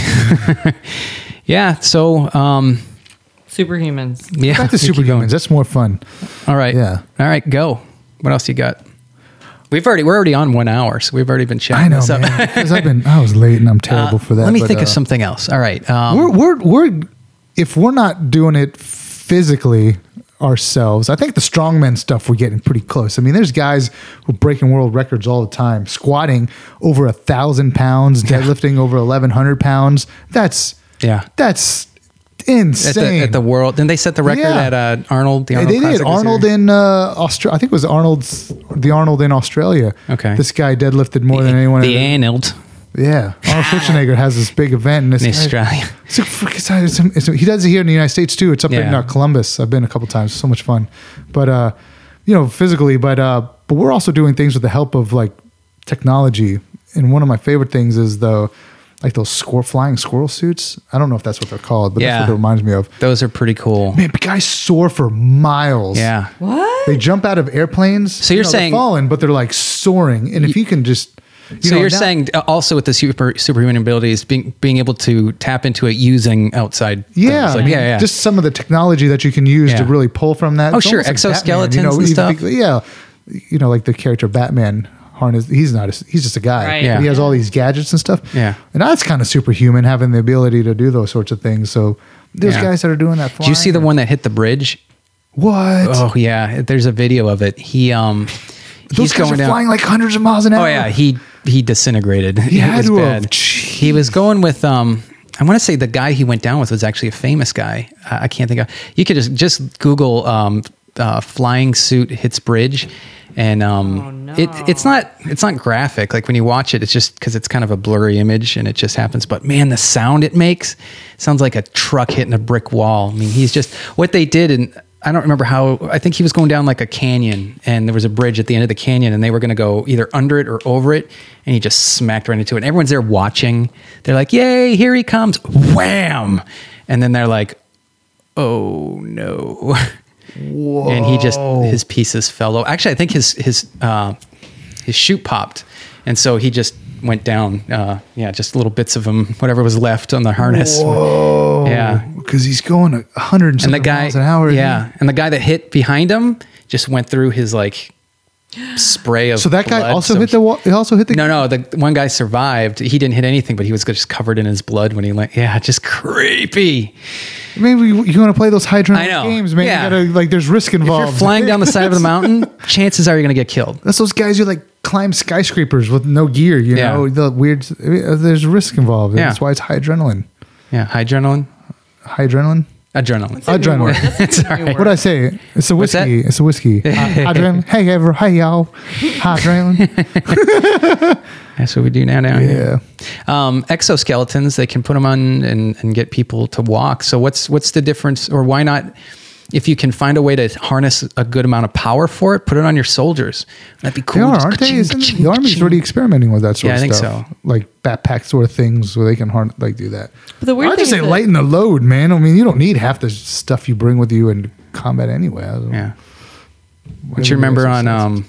yeah. So, um,
Superhumans.
yeah.
Back to
we keep going.
superhumans. That's more fun.
All right.
Yeah.
All right. Go. What else you got? We've already we're already on one hour, so we've already been chatting.
I know,
this up.
man. Because I've been. I was late, and I'm terrible
Uh,
for that.
Let me
but,
think
uh,
of something else. All right. Um,
We're we're we're if we're not doing it physically ourselves, I think the strongman stuff we're getting pretty close. I mean, there's guys who are breaking world records all the time, squatting over a thousand pounds, deadlifting over eleven hundred pounds. That's
yeah.
that's
At
insane.
the, at the world, then they set the record
Yeah.
at uh, Arnold. The
They-
Arnold
they
Classic
did
this
Arnold
year.
in uh, Australia. I think it was Arnold's the Arnold in Australia.
Okay.
this guy deadlifted more than anyone.
The
ever-
Arnold
Yeah, Arnold Schwarzenegger has this big event in, this
in
guy-
Australia.
It's a freaking it's, it's, he does it here in the United States too. It's up in
Yeah.
uh, Columbus. I've been a couple times. So much fun, but uh, you know, physically. But uh, but we're also doing things with the help of like technology. And one of my favorite things is the like those squirrel flying squirrel suits. I don't know if that's what they're called, but
Yeah.
that's what it reminds me of.
Those are pretty cool.
Man, guys soar for miles.
Yeah.
What?
They jump out of airplanes.
So you're
You know, they're
saying-
falling, but they're like soaring. And if you can just, you
So
know,
you're
now-
saying uh, also with the super superhuman abilities, being being able to tap into it using outside.
yeah,
things. Like, yeah, yeah.
just some of the technology that you can use to
Yeah.
really pull from that.
Oh,
It's
sure,
almost like
exoskeletons
Batman,
and
you know,
stuff.
Yeah, you know, like the character Batman harness. He's not. A, he's just a guy.
Right.
Yeah.
But he has all these gadgets and stuff.
Yeah.
and that's kind of superhuman having the ability to do those sorts of things. So there's
Yeah.
guys that are doing that.
Did you see the
flying.
one that hit the bridge?
What?
Oh yeah, there's a video of it. He um,
Those
he's
guys
going
are
down.
flying like hundreds of miles an hour.
Oh yeah, he he disintegrated.
He
It
had
was
to have.
bad. He was going with um. I want to say the guy he went down with was actually a famous guy. I, I can't think of. You could just just Google um, uh, flying suit hits bridge, and um,
Oh, no.
it it's not it's not graphic. Like when you watch it, it's just because it's kind of a blurry image and it just happens. But man, the sound it makes sounds like a truck hitting a brick wall. I mean, he's just what they did and. I don't remember how, I think he was going down like a canyon and there was a bridge at the end of the canyon and they were going to go either under it or over it. And he just smacked right into it. And everyone's there watching. They're like, yay, here he comes. Wham. And then they're like, oh no. Whoa. And he just, his pieces fell over. Actually, I think his, his, uh, his chute popped. And so he just went down. Uh, yeah, just little bits of him, whatever was left on the harness.
Whoa.
Yeah.
Because he's going a hundred and
And the
something
guy,
miles an hour.
yeah, and the guy that hit behind him just went through his like spray of.
So that guy
blood.
also
So
hit the wall. He also hit the.
No, no, the one guy survived. He didn't hit anything, but he was just covered in his blood when he like, yeah, just creepy.
Maybe you, you want to play those high
I know.
games, man.
Yeah.
You gotta like. There's risk
If
involved.
you're flying down the side of the mountain, chances are you're gonna get killed.
That's those guys who like climb skyscrapers with no gear. You
Yeah.
know the weird. There's risk involved.
Yeah.
That's why it's high adrenaline.
Yeah, high adrenaline,
High adrenaline.
adrenaline.
Adrenaline.
That's a new word.
What did I say? It's a
What's that?
whiskey. It's a whiskey. High adrenaline. Hey ever. Hey y'all. High adrenaline.
That's what we do now. Down
Yeah.
here. Um, exoskeletons, they can put them on and, and get people to walk. So what's what's the difference, or why not? if you can find a way to harness a good amount of power for it, put it on your soldiers. That'd be
They
cool.
are,
Just
aren't they?
ka-ching,
Isn't
ka-ching,
the Army's
ka-ching.
already experimenting with that sort
Yeah,
of
I think
stuff.
so.
Like backpack sort of things where they can harn- like do that.
But the weird
I just
thing
say
is that-
lighten the load, man. I mean, you don't need half the stuff you bring with you in combat anyway. I don't-
Yeah.
whatever
What you remember
makes
on
sense.
um,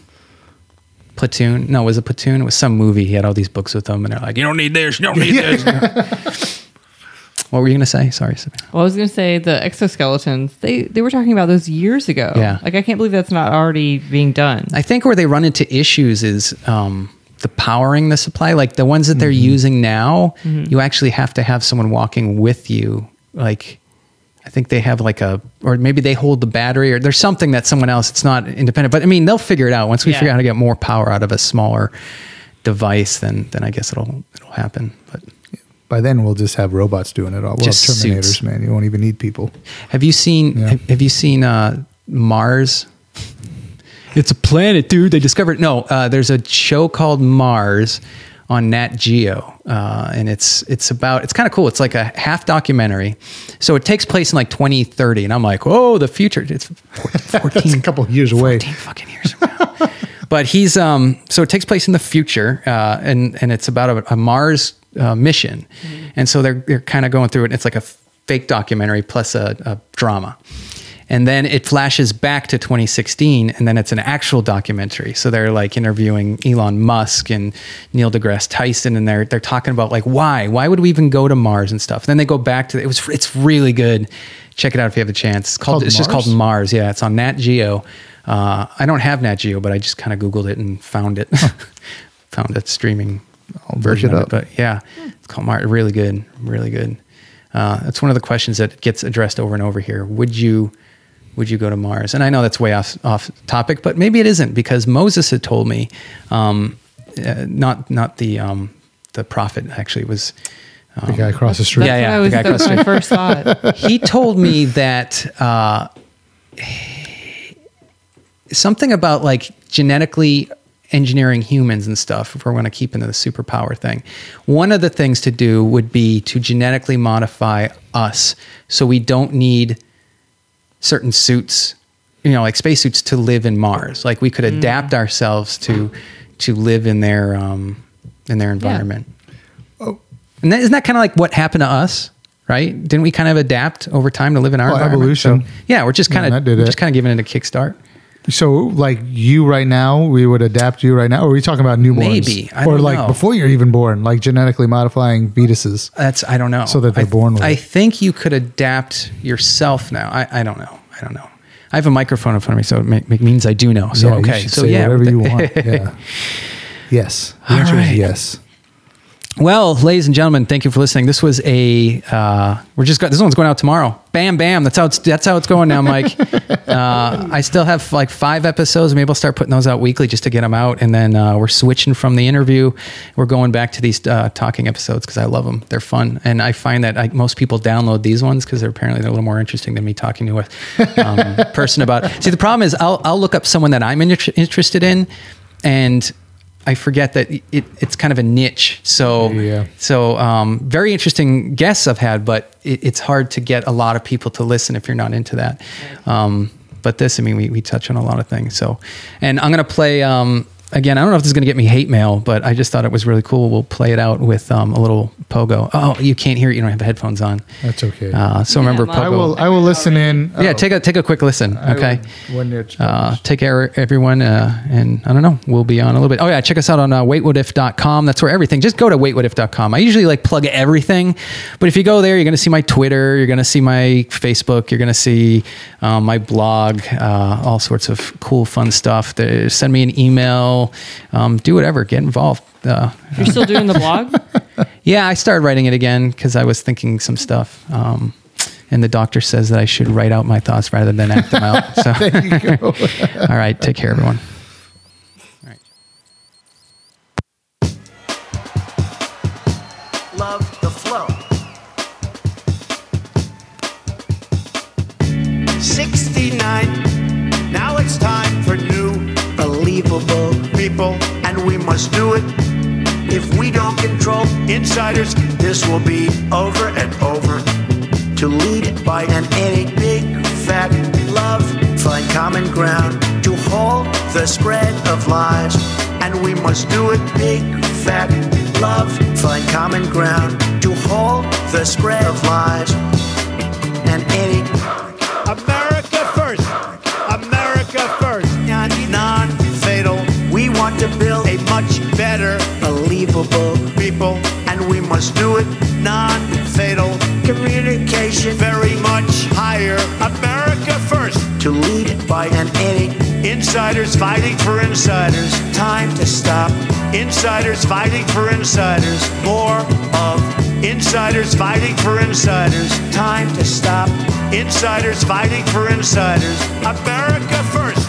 Platoon? No, was it Platoon? It was some movie. He had all these books with him, and they're like, "You don't need this. You don't need this." What were you gonna say? Sorry, Sabina.
Well, I was going to say the exoskeletons. They they were talking about those years ago.
Yeah.
Like I can't believe that's not already being done.
I think where they run into issues is um, the powering the supply. Like the ones that they're
Mm-hmm.
using now, you actually have to have someone walking with you. Like, I think they have like a, or maybe they hold the battery, or there's something that someone else. It's not independent, but I mean, they'll figure it out once we
Yeah.
figure out how to get more power out of a smaller device. Then, then I guess it'll it'll happen. But
By then, we'll just have robots doing it all. We'll
Just
have Terminators,
suits.
man. You won't even need people.
have you seen?
Yeah.
Have, have you seen uh, Mars? It's a planet, dude. They discovered. No, uh, there's a show called Mars on Nat Geo, uh, and it's it's about. It's kind of cool. It's like a half documentary, so it takes place in like twenty thirty, and I'm like, oh, the future. It's fourteen,
That's a couple of years away.
fourteen fucking years from now. But he's um. So it takes place in the future, uh, and and it's about a, a Mars uh, mission, and so they're they're kind of going through it. And it's like a fake documentary plus a, a drama. And then it flashes back to twenty sixteen, and then it's an actual documentary. So they're like interviewing Elon Musk and Neil deGrasse Tyson, and they're they're talking about like why why would we even go to Mars and stuff. Then they go back to it was it's really good. Check it out if you have a chance. It's called,
Called
it's just
Mars?
called Mars. Yeah, it's on Nat Geo. Uh, I don't have Nat Geo, but I just kind of Googled it and found it. found a streaming
I'll
version
look it
of it.
up.
But yeah, it's called Mars. Really good, really good. Uh, that's one of the questions that gets addressed over and over here. Would you? Would you go to Mars? And I know that's way off off topic, but maybe it isn't, because Moses had told me, um, uh, not not the um, the prophet actually it was. Um,
The guy across the street.
Yeah, yeah,
That was,
the guy
that was
across the
my first thought.
he told me that uh, something about like genetically engineering humans and stuff, if we're going to keep into the superpower thing. One of the things to do would be to genetically modify us so we don't need certain suits, you know, like spacesuits to live in Mars. Like we could adapt ourselves to to live in their um, in their environment. Oh, and that, isn't that kind of like what happened to us? Right? Didn't we kind of adapt over time to live in our
Oh,
environment?
evolution.
So, yeah, we're just kind
Yeah,
of
that did
we're
it.
just kind of giving it a kickstart.
So, like you right now, we would adapt you right now, or are we talking about newborns?
Maybe. I
or
don't
like
know.
before you're even born, like genetically modifying fetuses.
That's I don't know.
So that they're
I,
born with
I
it.
think you could adapt yourself now. I, I don't know. I don't know. I have a microphone in front of me, so it, make, it means I do know. So
Yeah, you
okay.
should
So
say
yeah,
whatever you want. Yeah. Yes. The
All
answer
right.
is yes.
Well, ladies and gentlemen, thank you for listening. This was a uh, we're just got this one's going out tomorrow. Bam, bam. That's how it's that's how it's going now, Mike. uh, I still have like five episodes. Maybe I'll start putting those out weekly just to get them out. And then uh, we're switching from the interview. We're going back to these uh, talking episodes because I love them. They're fun, and I find that I, most people download these ones because they're apparently they're a little more interesting than me talking to a um, person about. See, the problem is I'll I'll look up someone that I'm inter- interested in, and I forget that it, it's kind of a niche. So,
Yeah.
so um, very interesting guests I've had, but it, it's hard to get a lot of people to listen if you're not into that. Um, but this, I mean, we, we touch on a lot of things. So, and I'm going to play, um, again, I don't know if this is going to get me hate mail, but I just thought it was really cool. We'll play it out with um, a little pogo. Oh, you can't hear it. You don't have headphones on.
That's okay.
Uh, so remember
Mom.
pogo.
I will. I will listen in.
yeah,
Oh,
take a take a quick listen.
I
Okay.
will- when it's
Uh,
published.
take care, everyone. Uh, and I don't know, we'll be on a little bit. Oh, yeah, check us out on uh, wait what if dot com. That's where everything, just go to wait what if dot com. I usually like plug everything, but if you go there, you're going to see my Twitter, you're going to see my Facebook, you're going to see um, my blog, uh, all sorts of cool, fun stuff. There, send me an email, um, do whatever, get involved. Uh,
You're still doing the blog?
yeah, I started writing it again because I was thinking some stuff. Um, and the doctor says that I should write out my thoughts rather than act them out. So,
There you go.
all right, take care, everyone. All right.
Love the flow. sixty-nine. Now it's time for new, believable people, and we must do it. If we don't control insiders, this will be over and over. To lead by an any big fat find common ground to halt the spread of lies. And we must do it big, fat, love. Find common ground to halt the spread of lies. And any
America first. America first.
non-fatal. We want to build a much better, believable people. And we must do it non-fatal. Communication
Very much higher. America first.
to lead by an any.
Insiders fighting for insiders.
Time to stop.
Insiders fighting for insiders. More of insiders fighting for insiders.
Time to stop.
Insiders fighting for insiders. America first.